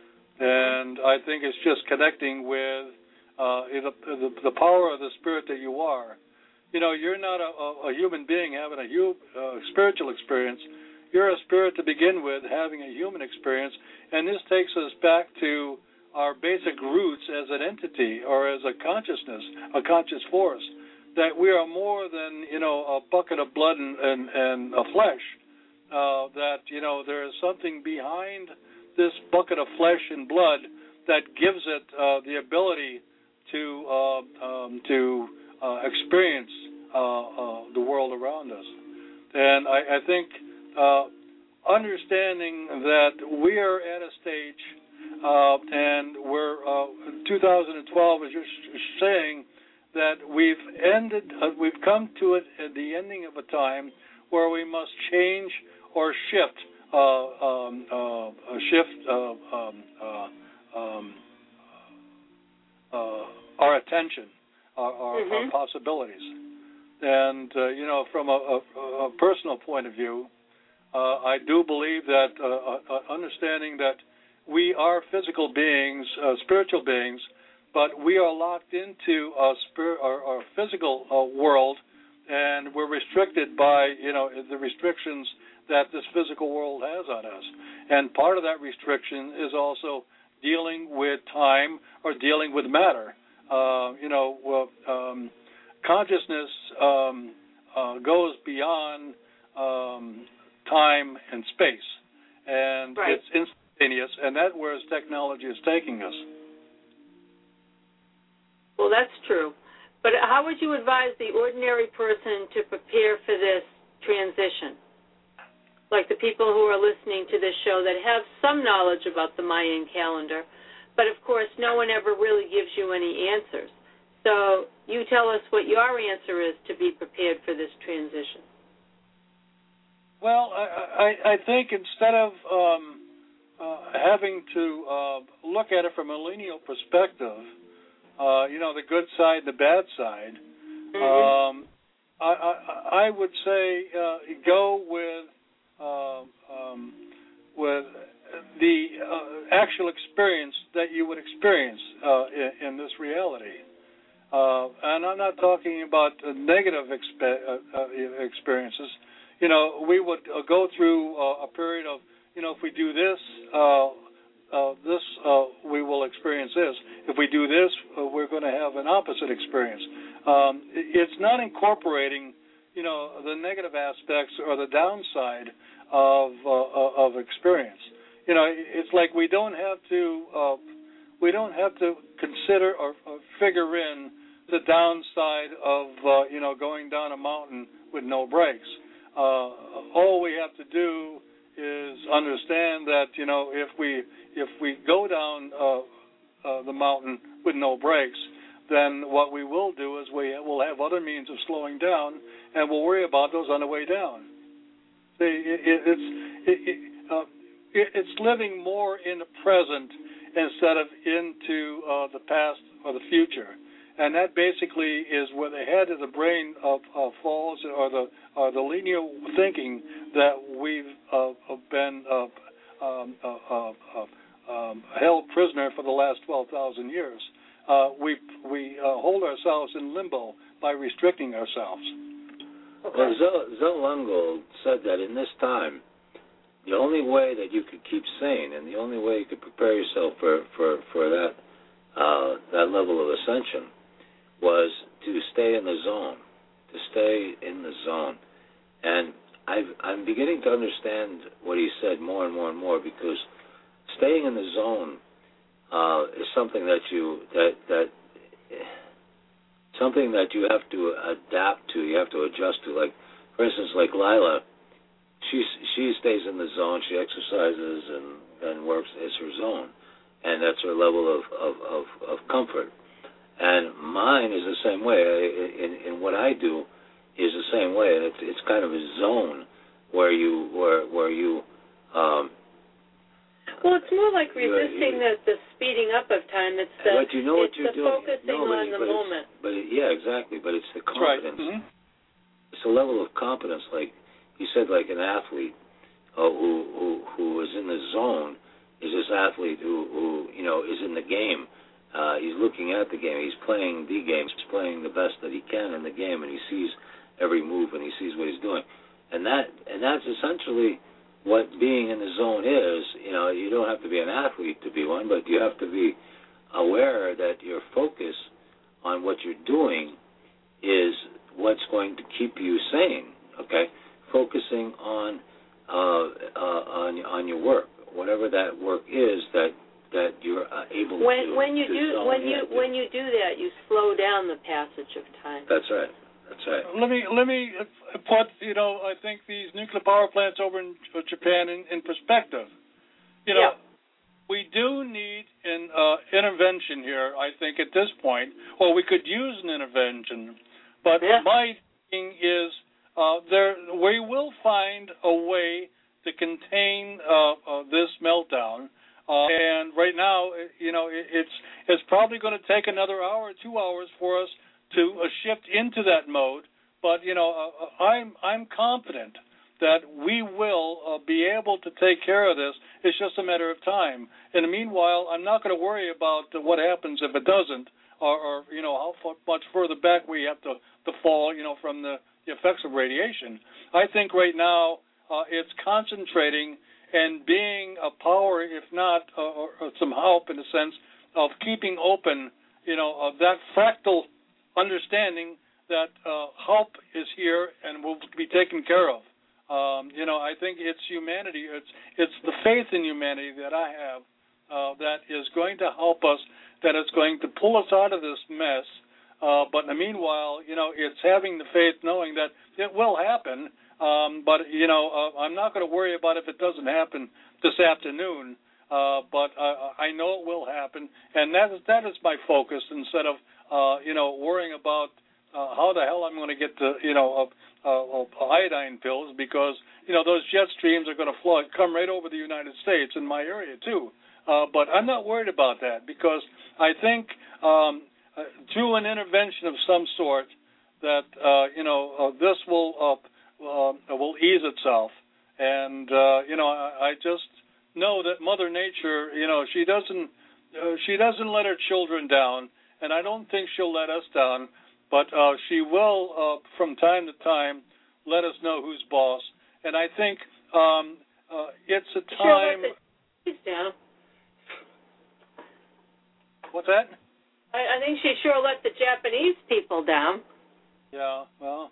And I think it's just connecting with uh, the, the, the power of the spirit that you are. You know, you're not a, a human being having a hu- uh, spiritual experience. You're a spirit to begin with, having a human experience. And this takes us back to our basic roots as an entity, or as a consciousness, a conscious force, that we are more than, you know, a bucket of blood and, and, and a flesh. Uh, that, you know, there is something behind this bucket of flesh and blood that gives it uh, the ability to uh, um, to uh, experience uh, uh, the world around us. And I, I think uh, understanding that we are at a stage, uh, and we're uh, two thousand twelve, as you're saying, that we've ended, uh, we've come to it at the ending of a time where we must change or shift, uh, um, uh, shift uh, um, uh, um, uh, our attention, our, our, mm-hmm. our possibilities. And, uh, you know, from a, a, a personal point of view, uh, I do believe that uh, uh, understanding that we are physical beings, uh, spiritual beings, but we are locked into a spir- our, our physical uh, world, and we're restricted by, you know, the restrictions that this physical world has on us. And part of that restriction is also dealing with time or dealing with matter. Uh, you know, uh, um, consciousness um, uh, goes beyond um, time and space, and right. it's instantaneous, and that's where technology is taking us. Well, that's true. But how would you advise the ordinary person to prepare for this transition? Like the people who are listening to this show that have some knowledge about the Mayan calendar, but of course no one ever really gives you any answers. So you tell us what your answer is to be prepared for this transition. Well, I, I, I think instead of um, uh, having to uh, look at it from a linear perspective, uh, you know, the good side, the bad side, mm-hmm. um, I, I, I would say uh, go with uh, um, with the uh, actual experience that you would experience uh, in, in this reality. Uh, and I'm not talking about uh, negative expe- uh, uh, experiences. You know, we would uh, go through uh, a period of, you know, if we do this, uh, uh, this uh, we will experience this. If we do this, uh, we're going to have an opposite experience. um, it's not incorporating, you know, the negative aspects or the downside of uh, of experience. You know, it's like we don't have to uh, we don't have to consider or, or figure in the downside of uh, you know going down a mountain with no brakes. Uh, all we have to do is understand that you know if we if we go down uh, uh, the mountain with no brakes, then what we will do is we will have other means of slowing down, and we'll worry about those on the way down. See, it, it, it's it, it, uh, it, it's living more in the present instead of into uh, the past or the future, and that basically is where the head of the brain uh, uh, falls, or the or the linear thinking that we've uh, been uh, um, uh, uh, uh, um, held prisoner for the last twelve thousand years. Uh, we we uh, hold ourselves in limbo by restricting ourselves. Okay. Well, Zell said that in this time, the only way that you could keep sane and the only way you could prepare yourself for for for that uh, that level of ascension was to stay in the zone, to stay in the zone. And I've, I'm beginning to understand what he said more and more and more, because staying in the zone uh, is something that you that that something that you have to adapt to. You have to adjust to. Like, for instance, like Lila, she she stays in the zone. She exercises and, and works. It's her zone, and that's her level of of, of, of comfort. And mine is the same way. In, in what I do is the same way, and it's it's kind of a zone where you where where you. Um, well, it's more like resisting you, you, the, the speeding up of time. It's the but you know what it's you're the doing. focusing no, but, on the but moment. But it, yeah, exactly. But it's the competence. Right. Mm-hmm. It's a level of competence. Like you said, like an athlete uh, who who who is in the zone is this athlete who who you know is in the game. Uh, he's looking at the game. He's playing the game. He's playing the best that he can in the game, and he sees every move, and he sees what he's doing. And that and that's essentially what being in the zone is. You know, you don't have to be an athlete to be one, but you have to be aware that your focus on what you're doing is what's going to keep you sane. Okay, focusing on uh, uh, on on your work, whatever that work is that. that you're uh, able when, to when you to do when you into. when you do that, you slow down the passage of time. That's right. That's right. Let me let me put you know I think these nuclear power plants over in Japan in, in perspective. You know, yeah. we do need an uh, intervention here. I think at this point, or we could use an intervention. But yeah. my thing is, uh, there we will find a way to contain uh, uh, this meltdown. Uh, and right now, you know, it, it's it's probably going to take another hour or two hours for us to uh, shift into that mode. But you know, uh, I'm I'm confident that we will uh, be able to take care of this. It's just a matter of time. In the meanwhile, I'm not going to worry about uh, what happens if it doesn't, or, or you know, how far, much further back we have to, to fall, you know, from the, the effects of radiation. I think right now uh, it's concentrating and being a power, if not uh, or, or some help in the sense of keeping open, you know, uh, that fractal understanding that uh, help is here and will be taken care of. Um, you know, I think it's humanity. It's it's the faith in humanity that I have uh, that is going to help us, that is going to pull us out of this mess. Uh, but in the meanwhile, you know, it's having the faith knowing that it will happen. Um, but, you know, uh, I'm not going to worry about if it doesn't happen this afternoon, uh, but uh, I know it will happen, and that is, that is my focus instead of, uh, you know, worrying about uh, how the hell I'm going to get the, you know, uh, uh, iodine pills, because, you know, those jet streams are going to flood, come right over the United States in my area too. Uh, but I'm not worried about that, because I think um, uh, through an intervention of some sort that, uh, you know, uh, this will... Uh, Uh, will ease itself, and uh, you know I, I just know that Mother Nature, you know, she doesn't uh, she doesn't let her children down, and I don't think she'll let us down, but uh, she will uh, from time to time let us know who's boss, and I think um, uh, it's a time. She'll let the down. What's that? I, I think she sure let the Japanese people down. Yeah, well,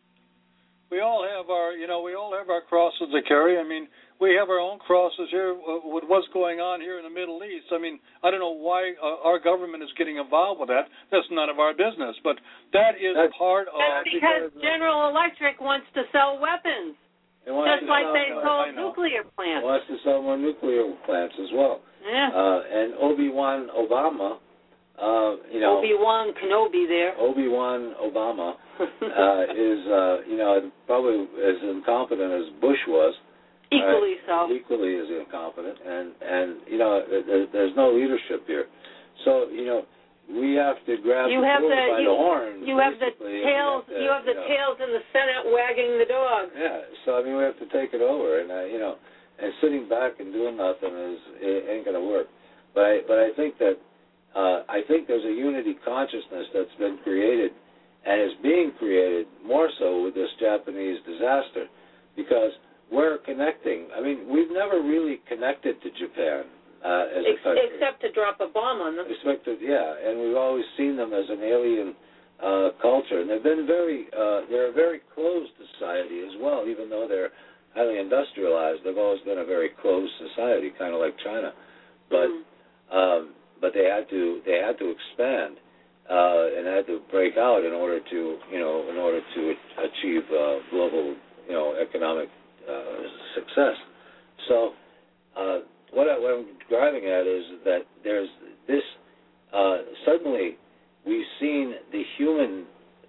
we all have our, you know, we all have our crosses to carry. I mean, we have our own crosses here with what's going on here in the Middle East. I mean, I don't know why uh, our government is getting involved with that. That's none of our business. But that is That's, part of... That's because General Electric wants to sell weapons, just like they sold nuclear plants. Wants to sell more nuclear plants as well. Yeah. Uh, and Obi-Wan Obama, uh, you know... Obi-Wan Kenobi there. Obi-Wan Obama uh, is, uh, you know, probably as incompetent as Bush was. Equally uh, so. Equally as incompetent, and and you know, there, there's no leadership here. So you know, we have to grab you the have bull the, by you, the horns. You have the tails. Have to, you have the you know, tails in the Senate wagging the dog. Yeah. So I mean, we have to take it over, and uh, you know, and sitting back and doing nothing is it ain't gonna work. But I, but I think that uh, I think there's a unity consciousness that's been created, and is being created more so with this Japanese disaster, because we're connecting. I mean, we've never really connected to Japan uh, as Ex- a country. Except to drop a bomb on them. Except to, yeah, and we've always seen them as an alien uh, culture. And they've been very, uh, they're a very closed society as well, even though they're highly industrialized. They've always been a very closed society, kind of like China. But mm. um, but they had to they had to expand uh, and had to break out in order to you know in order to achieve uh, global you know economic Uh, success. So uh, what, I, what I'm driving at is that there's this, uh, suddenly we've seen the human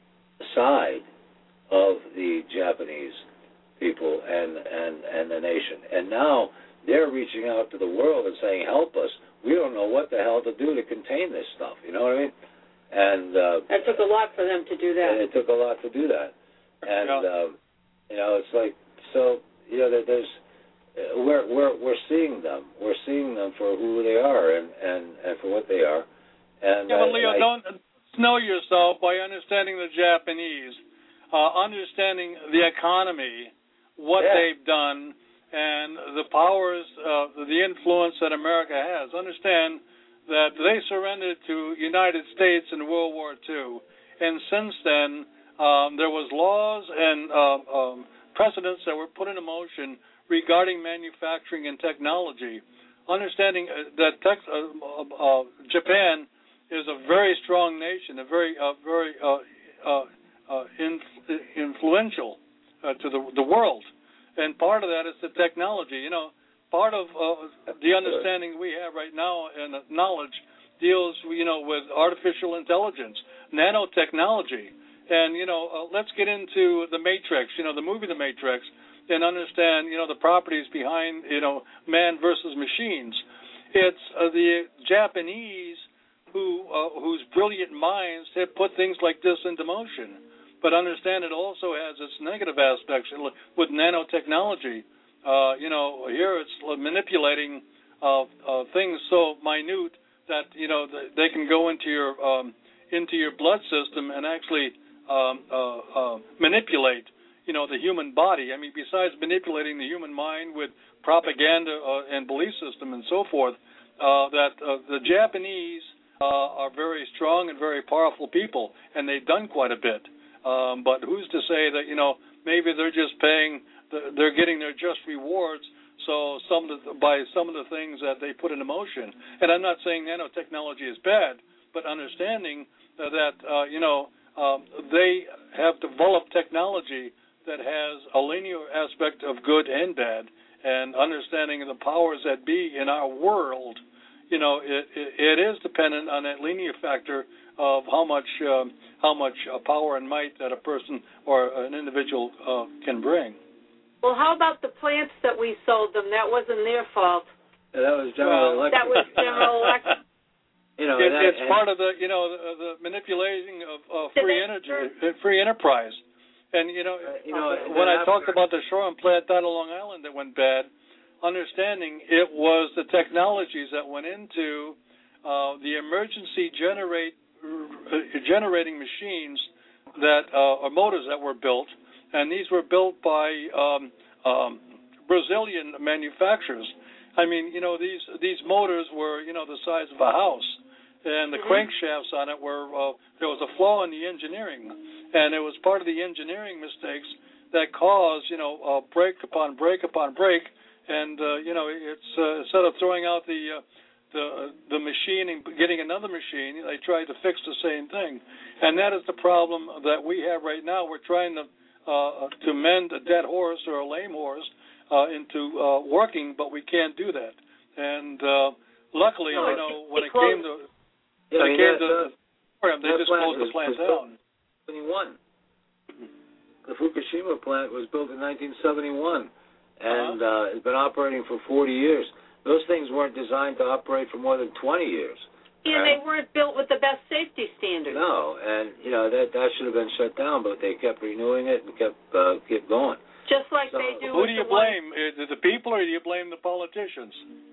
side of the Japanese people and, and, and the nation. And now they're reaching out to the world and saying, help us. We don't know what the hell to do to contain this stuff. You know what I mean? And uh, That took a lot for them to do that. And it took a lot to do that. And, yeah. um, you know, it's like, so... You know, there's uh, we're we're we're seeing them. We're seeing them for who they are and, and, and for what they are. And yeah, but I, Leo, I, don't know yourself by understanding the Japanese, uh, understanding the economy, what yeah. they've done, and the powers, uh, the influence that America has. Understand that they surrendered to United States in World War Two, and since then um, there was laws and uh, um, precedents that were put into motion regarding manufacturing and technology. Understanding uh, that tex- uh, uh, Japan is a very strong nation, a very, uh, very uh, uh, uh, inf- influential uh, to the, the world, and part of that is the technology. You know, part of uh, the understanding we have right now and knowledge deals, you know, with artificial intelligence, nanotechnology. And, you know, uh, let's get into The Matrix, you know, the movie The Matrix, and understand, you know, the properties behind, you know, man versus machines. It's uh, the Japanese who uh, whose brilliant minds have put things like this into motion. But understand it also has its negative aspects with nanotechnology. Uh, you know, here it's manipulating uh, uh, things so minute that, you know, they can go into your um, into your blood system and actually Um, uh, uh, manipulate, you know, the human body. I mean, besides manipulating the human mind with propaganda uh, and belief system and so forth, uh, that uh, the Japanese uh, are very strong and very powerful people, and they've done quite a bit. Um, but who's to say that, you know, maybe they're just paying, the, they're getting their just rewards. So some of the, by some of the things that they put into motion. And I'm not saying nanotechnology is bad, but understanding uh, that, uh, you know, Um, they have developed technology that has a linear aspect of good and bad, and understanding the powers that be in our world, you know, it, it, it is dependent on that linear factor of how much um, how much uh, power and might that a person or an individual uh, can bring. Well, how about the plants that we sold them? That wasn't their fault. Yeah, that was General well, Electric. That was General Electric. You know, it, that, it's part of the, you know, the, the manipulating of uh, free energy, sure. free enterprise. And, you know, uh, you know when I talked about the Shoreland plant down on Long Island that went bad, understanding it was the technologies that went into uh, the emergency generate uh, generating machines that uh, or motors that were built, and these were built by um, um, Brazilian manufacturers. I mean, you know, these these motors were, you know, the size of a house. and the mm-hmm. crankshafts on it were uh, there was a flaw in the engineering, and it was part of the engineering mistakes that caused you know uh, break upon break upon break, and uh, you know it's uh, instead of throwing out the uh, the the machine and getting another machine, they tried to fix the same thing, and that is the problem that we have right now. We're trying to uh, to mend a dead horse or a lame horse uh, into uh, working, but we can't do that. And uh, luckily, no, you know, when it, it came to yeah, when I mean, it came that, to that, the program, they that just plant closed was, the plant was down. seventy-one. The Fukushima plant was built in nineteen seventy-one, and uh-huh. uh, it's been operating for forty years. Those things weren't designed to operate for more than twenty years. And right? they weren't built with the best safety standards. No, and you know that that should have been shut down, but they kept renewing it and kept uh, kept going. Just like so, they do. Who with do you the blame? Is it the people, or do you blame the politicians?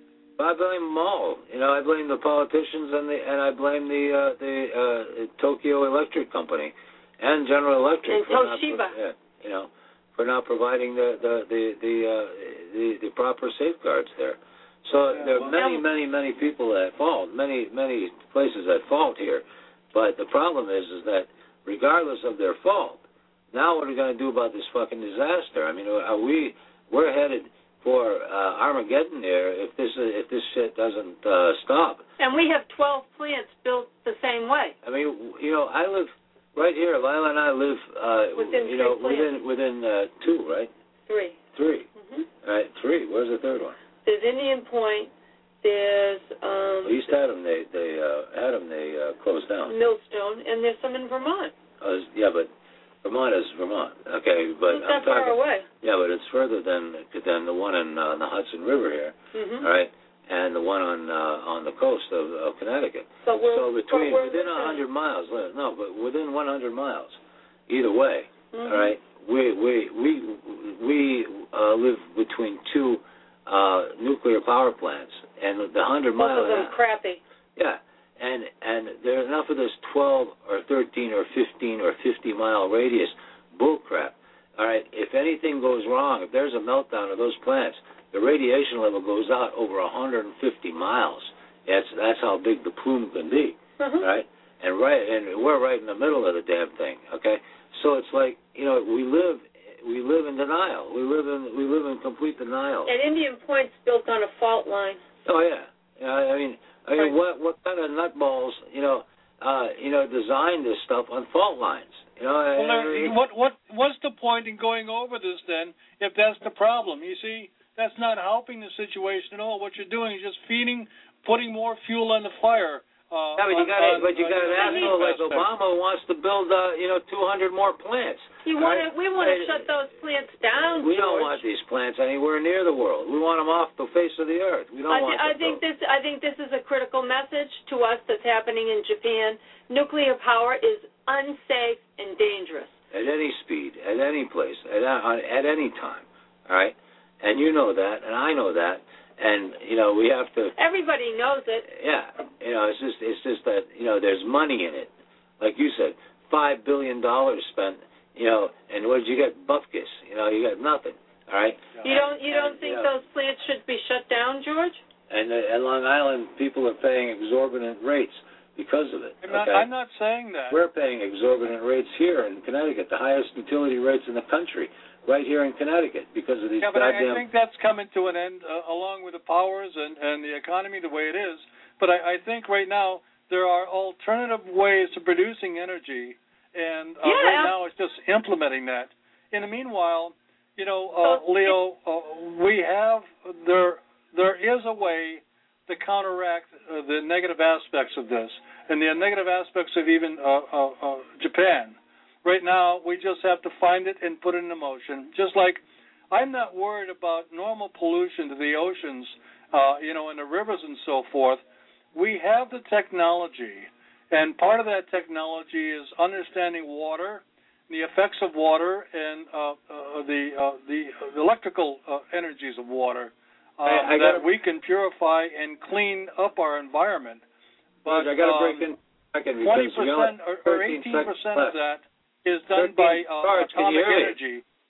I blame them all. You know, I blame the politicians and the and I blame the uh, the uh, Tokyo Electric Company and General Electric and for Toshiba. not, yeah, you know, for not providing the the the the, uh, the, the proper safeguards there. So yeah, there are well, many, many, many people at fault, many, many places at fault here. But the problem is, is that regardless of their fault, now what are we going to do about this fucking disaster? I mean, are we we're headed for uh, Armageddon here if this if this shit doesn't uh, stop. And we have twelve plants built the same way. I mean, you know, I live right here. Lila and I live, uh, within you know, three within within uh, two, right? Three. Three. Mm-hmm. All right, three. Where's the third one? There's Indian Point. There's um, well, East Adam. They they uh, Adam. They uh, closed down. Millstone, and there's some in Vermont. Uh, yeah, but Vermont is Vermont. Okay, but it's I'm not far talking. away. Yeah, but it's further than than the one in uh, the Hudson River here. Mm-hmm. All right, and the one on uh, on the coast of, of Connecticut. But we're, so between but we're within a hundred miles, no, but within one hundred miles, either way. Mm-hmm. All right, we we we we uh, live between two uh, nuclear power plants, and the hundred Both mile. of them crappy. Yeah. And and there's enough of this twelve or thirteen or fifteen or fifty mile radius bullcrap. All right, if anything goes wrong, if there's a meltdown of those plants, the radiation level goes out over one hundred fifty miles. That's that's how big the plume can be. Mm-hmm. Right? And right and we're right in the middle of the damn thing. Okay, so it's like you know we live we live in denial. We live in we live in complete denial. And Indian Point's built on a fault line. Oh yeah, yeah. I mean. I mean, right. what what kind of nutballs, you know, uh, you know, design this stuff on fault lines? You know, well, I mean, what what what's the point in going over this then? If that's the problem, you see, that's not helping the situation at all. What you're doing is just feeding, putting more fuel on the fire. Uh, yeah, but you got on, but you got an on asshole like aspects. Obama who wants to build, uh, you know, two hundred more plants. You want to? We want to shut those plants down. We George. don't want these plants anywhere near the world. We want them off the face of the earth. We don't I, want. th- I them think built. this. I think this is a critical message to us that's happening in Japan. Nuclear power is unsafe and dangerous. At any speed, at any place, at at any time. All right, and you know that, and I know that. And you know we have to. Everybody knows it. Yeah, you know it's just it's just that you know there's money in it, like you said, five billion dollars spent. You know, and what did you get? Bupkis. You know, you got nothing. All right. You don't you don't and, think you know, those plants should be shut down, George? And uh, at Long Island, people are paying exorbitant rates because of it. I'm not, okay? I'm not saying that. We're paying exorbitant rates here in Connecticut, the highest utility rates in the country, right here in Connecticut, because of these yeah, but goddamn. I think that's coming to an end, uh, along with the powers and, and the economy the way it is. But I, I think right now there are alternative ways to producing energy, and uh, yeah. right now it's just implementing that. In the meanwhile, you know, uh, Leo, uh, we have there there is a way to counteract uh, the negative aspects of this, and the negative aspects of even uh, uh, uh, Japan. Right now, we just have to find it and put it into motion. Just like I'm not worried about normal pollution to the oceans, uh, you know, and the rivers and so forth. We have the technology, and part of that technology is understanding water, the effects of water, and uh, uh, the uh, the electrical uh, energies of water. Uh, I, I that gotta, we can purify and clean up our environment. But I got to um, break in a second twenty because we only percent or, or thirteen eighteen percent seconds of that is done thirteen by uh, Sarge, can you atomic hear me? energy.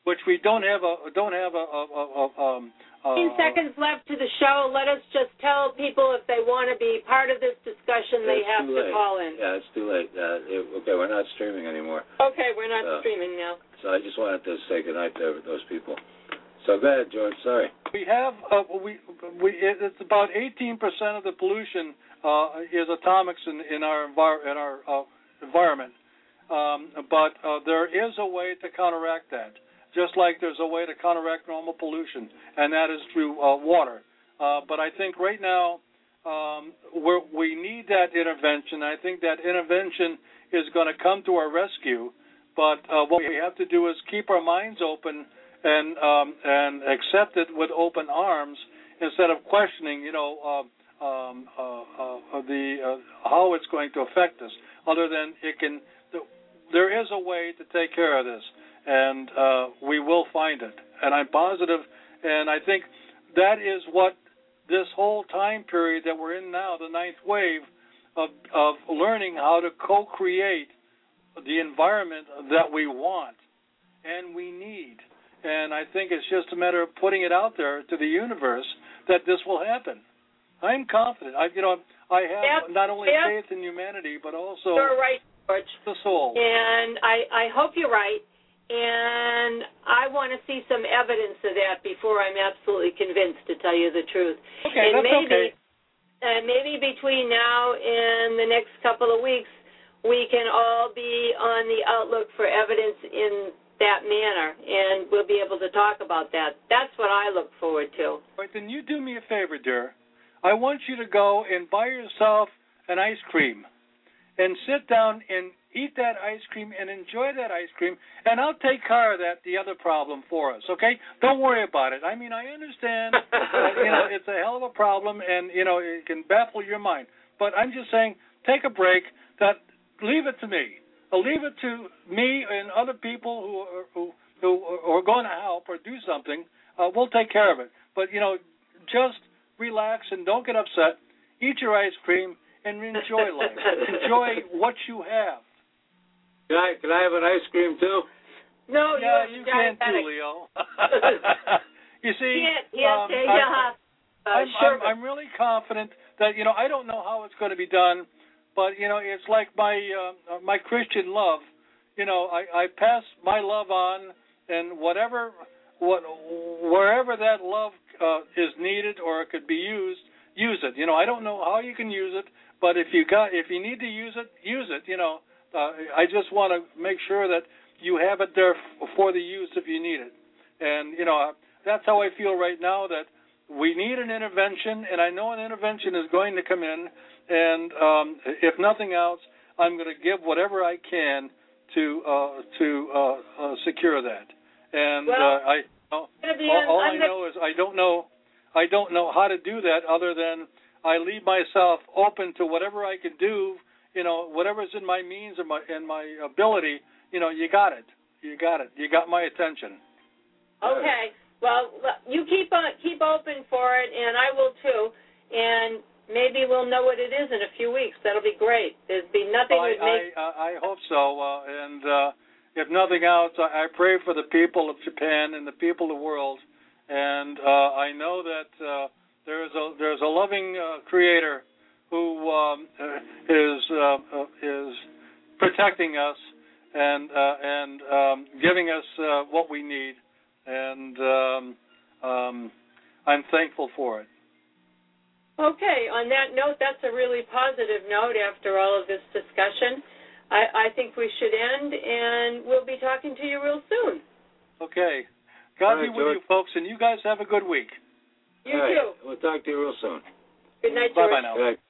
which we don't have a don't have a, a, a, a um. fifteen uh, seconds left to the show. Let us just tell people if they want to be part of this discussion, yeah, they have to late. call in. Yeah, it's too late. Uh, it, okay, we're not streaming anymore. Okay, we're not so, streaming now. So I just wanted to say goodnight to those people. So go ahead, George. Sorry. We have uh, we we it's about eighteen percent of the pollution uh, is atomics in in our envir- in our uh, environment. Um, but uh, there is a way to counteract that, just like there's a way to counteract normal pollution, and that is through uh, water. Uh, but I think right now um, we're, we need that intervention. I think that intervention is going to come to our rescue. But uh, what we have to do is keep our minds open and um, and accept it with open arms instead of questioning, you know, uh, um, uh, uh, the uh, how it's going to affect us. Other than it can. There is a way to take care of this, and uh, we will find it. And I'm positive, and I think that is what this whole time period that we're in now, the ninth wave, of, of learning how to co-create the environment that we want and we need. And I think it's just a matter of putting it out there to the universe that this will happen. I'm confident. I, you know, I have yep. not only yep. faith in humanity, but also You're right. the soul. And I, I hope you're right. And I want to see some evidence of that before I'm absolutely convinced, to tell you the truth. Okay, and that's maybe, okay. And maybe between now and the next couple of weeks, we can all be on the outlook for evidence in that manner, and we'll be able to talk about that. That's what I look forward to. All right, then you do me a favor, dear. I want you to go and buy yourself an ice cream and sit down and eat that ice cream and enjoy that ice cream, and I'll take care of that, the other problem for us, okay? Don't worry about it. I mean, I understand, uh, you know, it's a hell of a problem, and, you know, it can baffle your mind. But I'm just saying, take a break, that leave it to me. Uh, leave it to me and other people who are, who, who are going to help or do something. Uh, we'll take care of it. But, you know, just relax and don't get upset. Eat your ice cream and enjoy life. Enjoy what you have. Can I, can I have an ice cream, too? No, yeah, you can too, Leo. You see, yeah, um, yeah, I'm, yeah. Uh, I'm, sure. I'm, I'm really confident that, you know, I don't know how it's going to be done, but, you know, it's like my uh, my Christian love. You know, I, I pass my love on, and whatever, what, wherever that love uh, is needed or it could be used, use it. You know, I don't know how you can use it, but if you got, if you need to use it, use it. You know, uh, I just want to make sure that you have it there f- for the use if you need it. And, you know, that's how I feel right now, that we need an intervention, and I know an intervention is going to come in, and um, if nothing else, I'm going to give whatever I can to uh, to uh, uh, secure that. And well, uh, I, all, all I under- know is I don't know, I don't know how to do that other than I leave myself open to whatever I can do. You know, whatever's in my means and my and my ability. You know, you got it. You got it. You got my attention. Okay. Well, you keep on, keep open for it, and I will too. And maybe we'll know what it is in a few weeks. That'll be great. There's be nothing I, would make. I, I hope so. Uh, and uh, if nothing else, I, I pray for the people of Japan and the people of the world. And uh, I know that uh, there is a there's a loving uh, Creator who um, is uh, is protecting us and uh, and um, giving us uh, what we need. And um, um, I'm thankful for it. Okay. On that note, that's a really positive note after all of this discussion. I, I think we should end, and we'll be talking to you real soon. Okay. God All right, be with George. you, folks, and you guys have a good week. You All right. too. We'll talk to you real soon. Good night, George. Bye-bye now. Good night.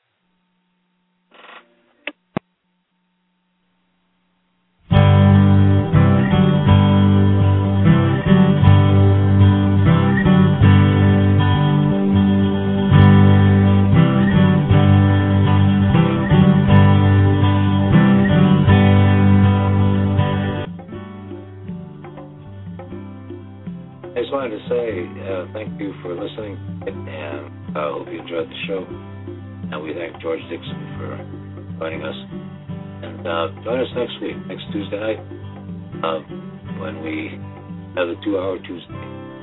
I just wanted to say uh, thank you for listening, and I uh, hope you enjoyed the show. And we thank George Dixon for joining us. And uh, join us next week, next Tuesday night, uh, when we Another two-hour Tuesday.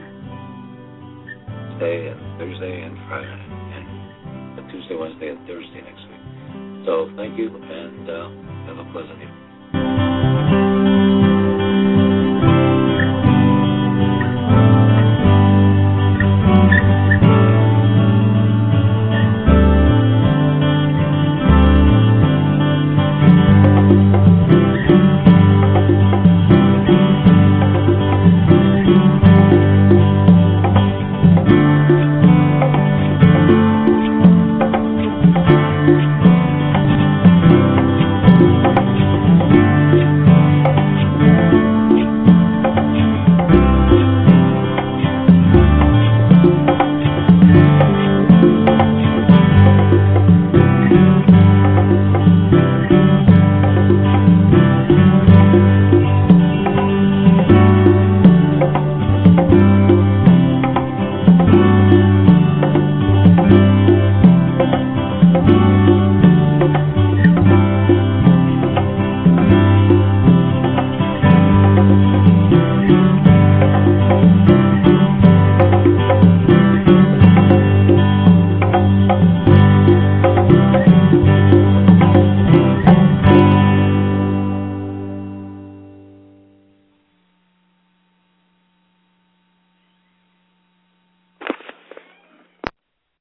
Tuesday and Thursday and Friday. And Tuesday, Wednesday, and Thursday next week. So thank you, and uh, have a pleasant evening.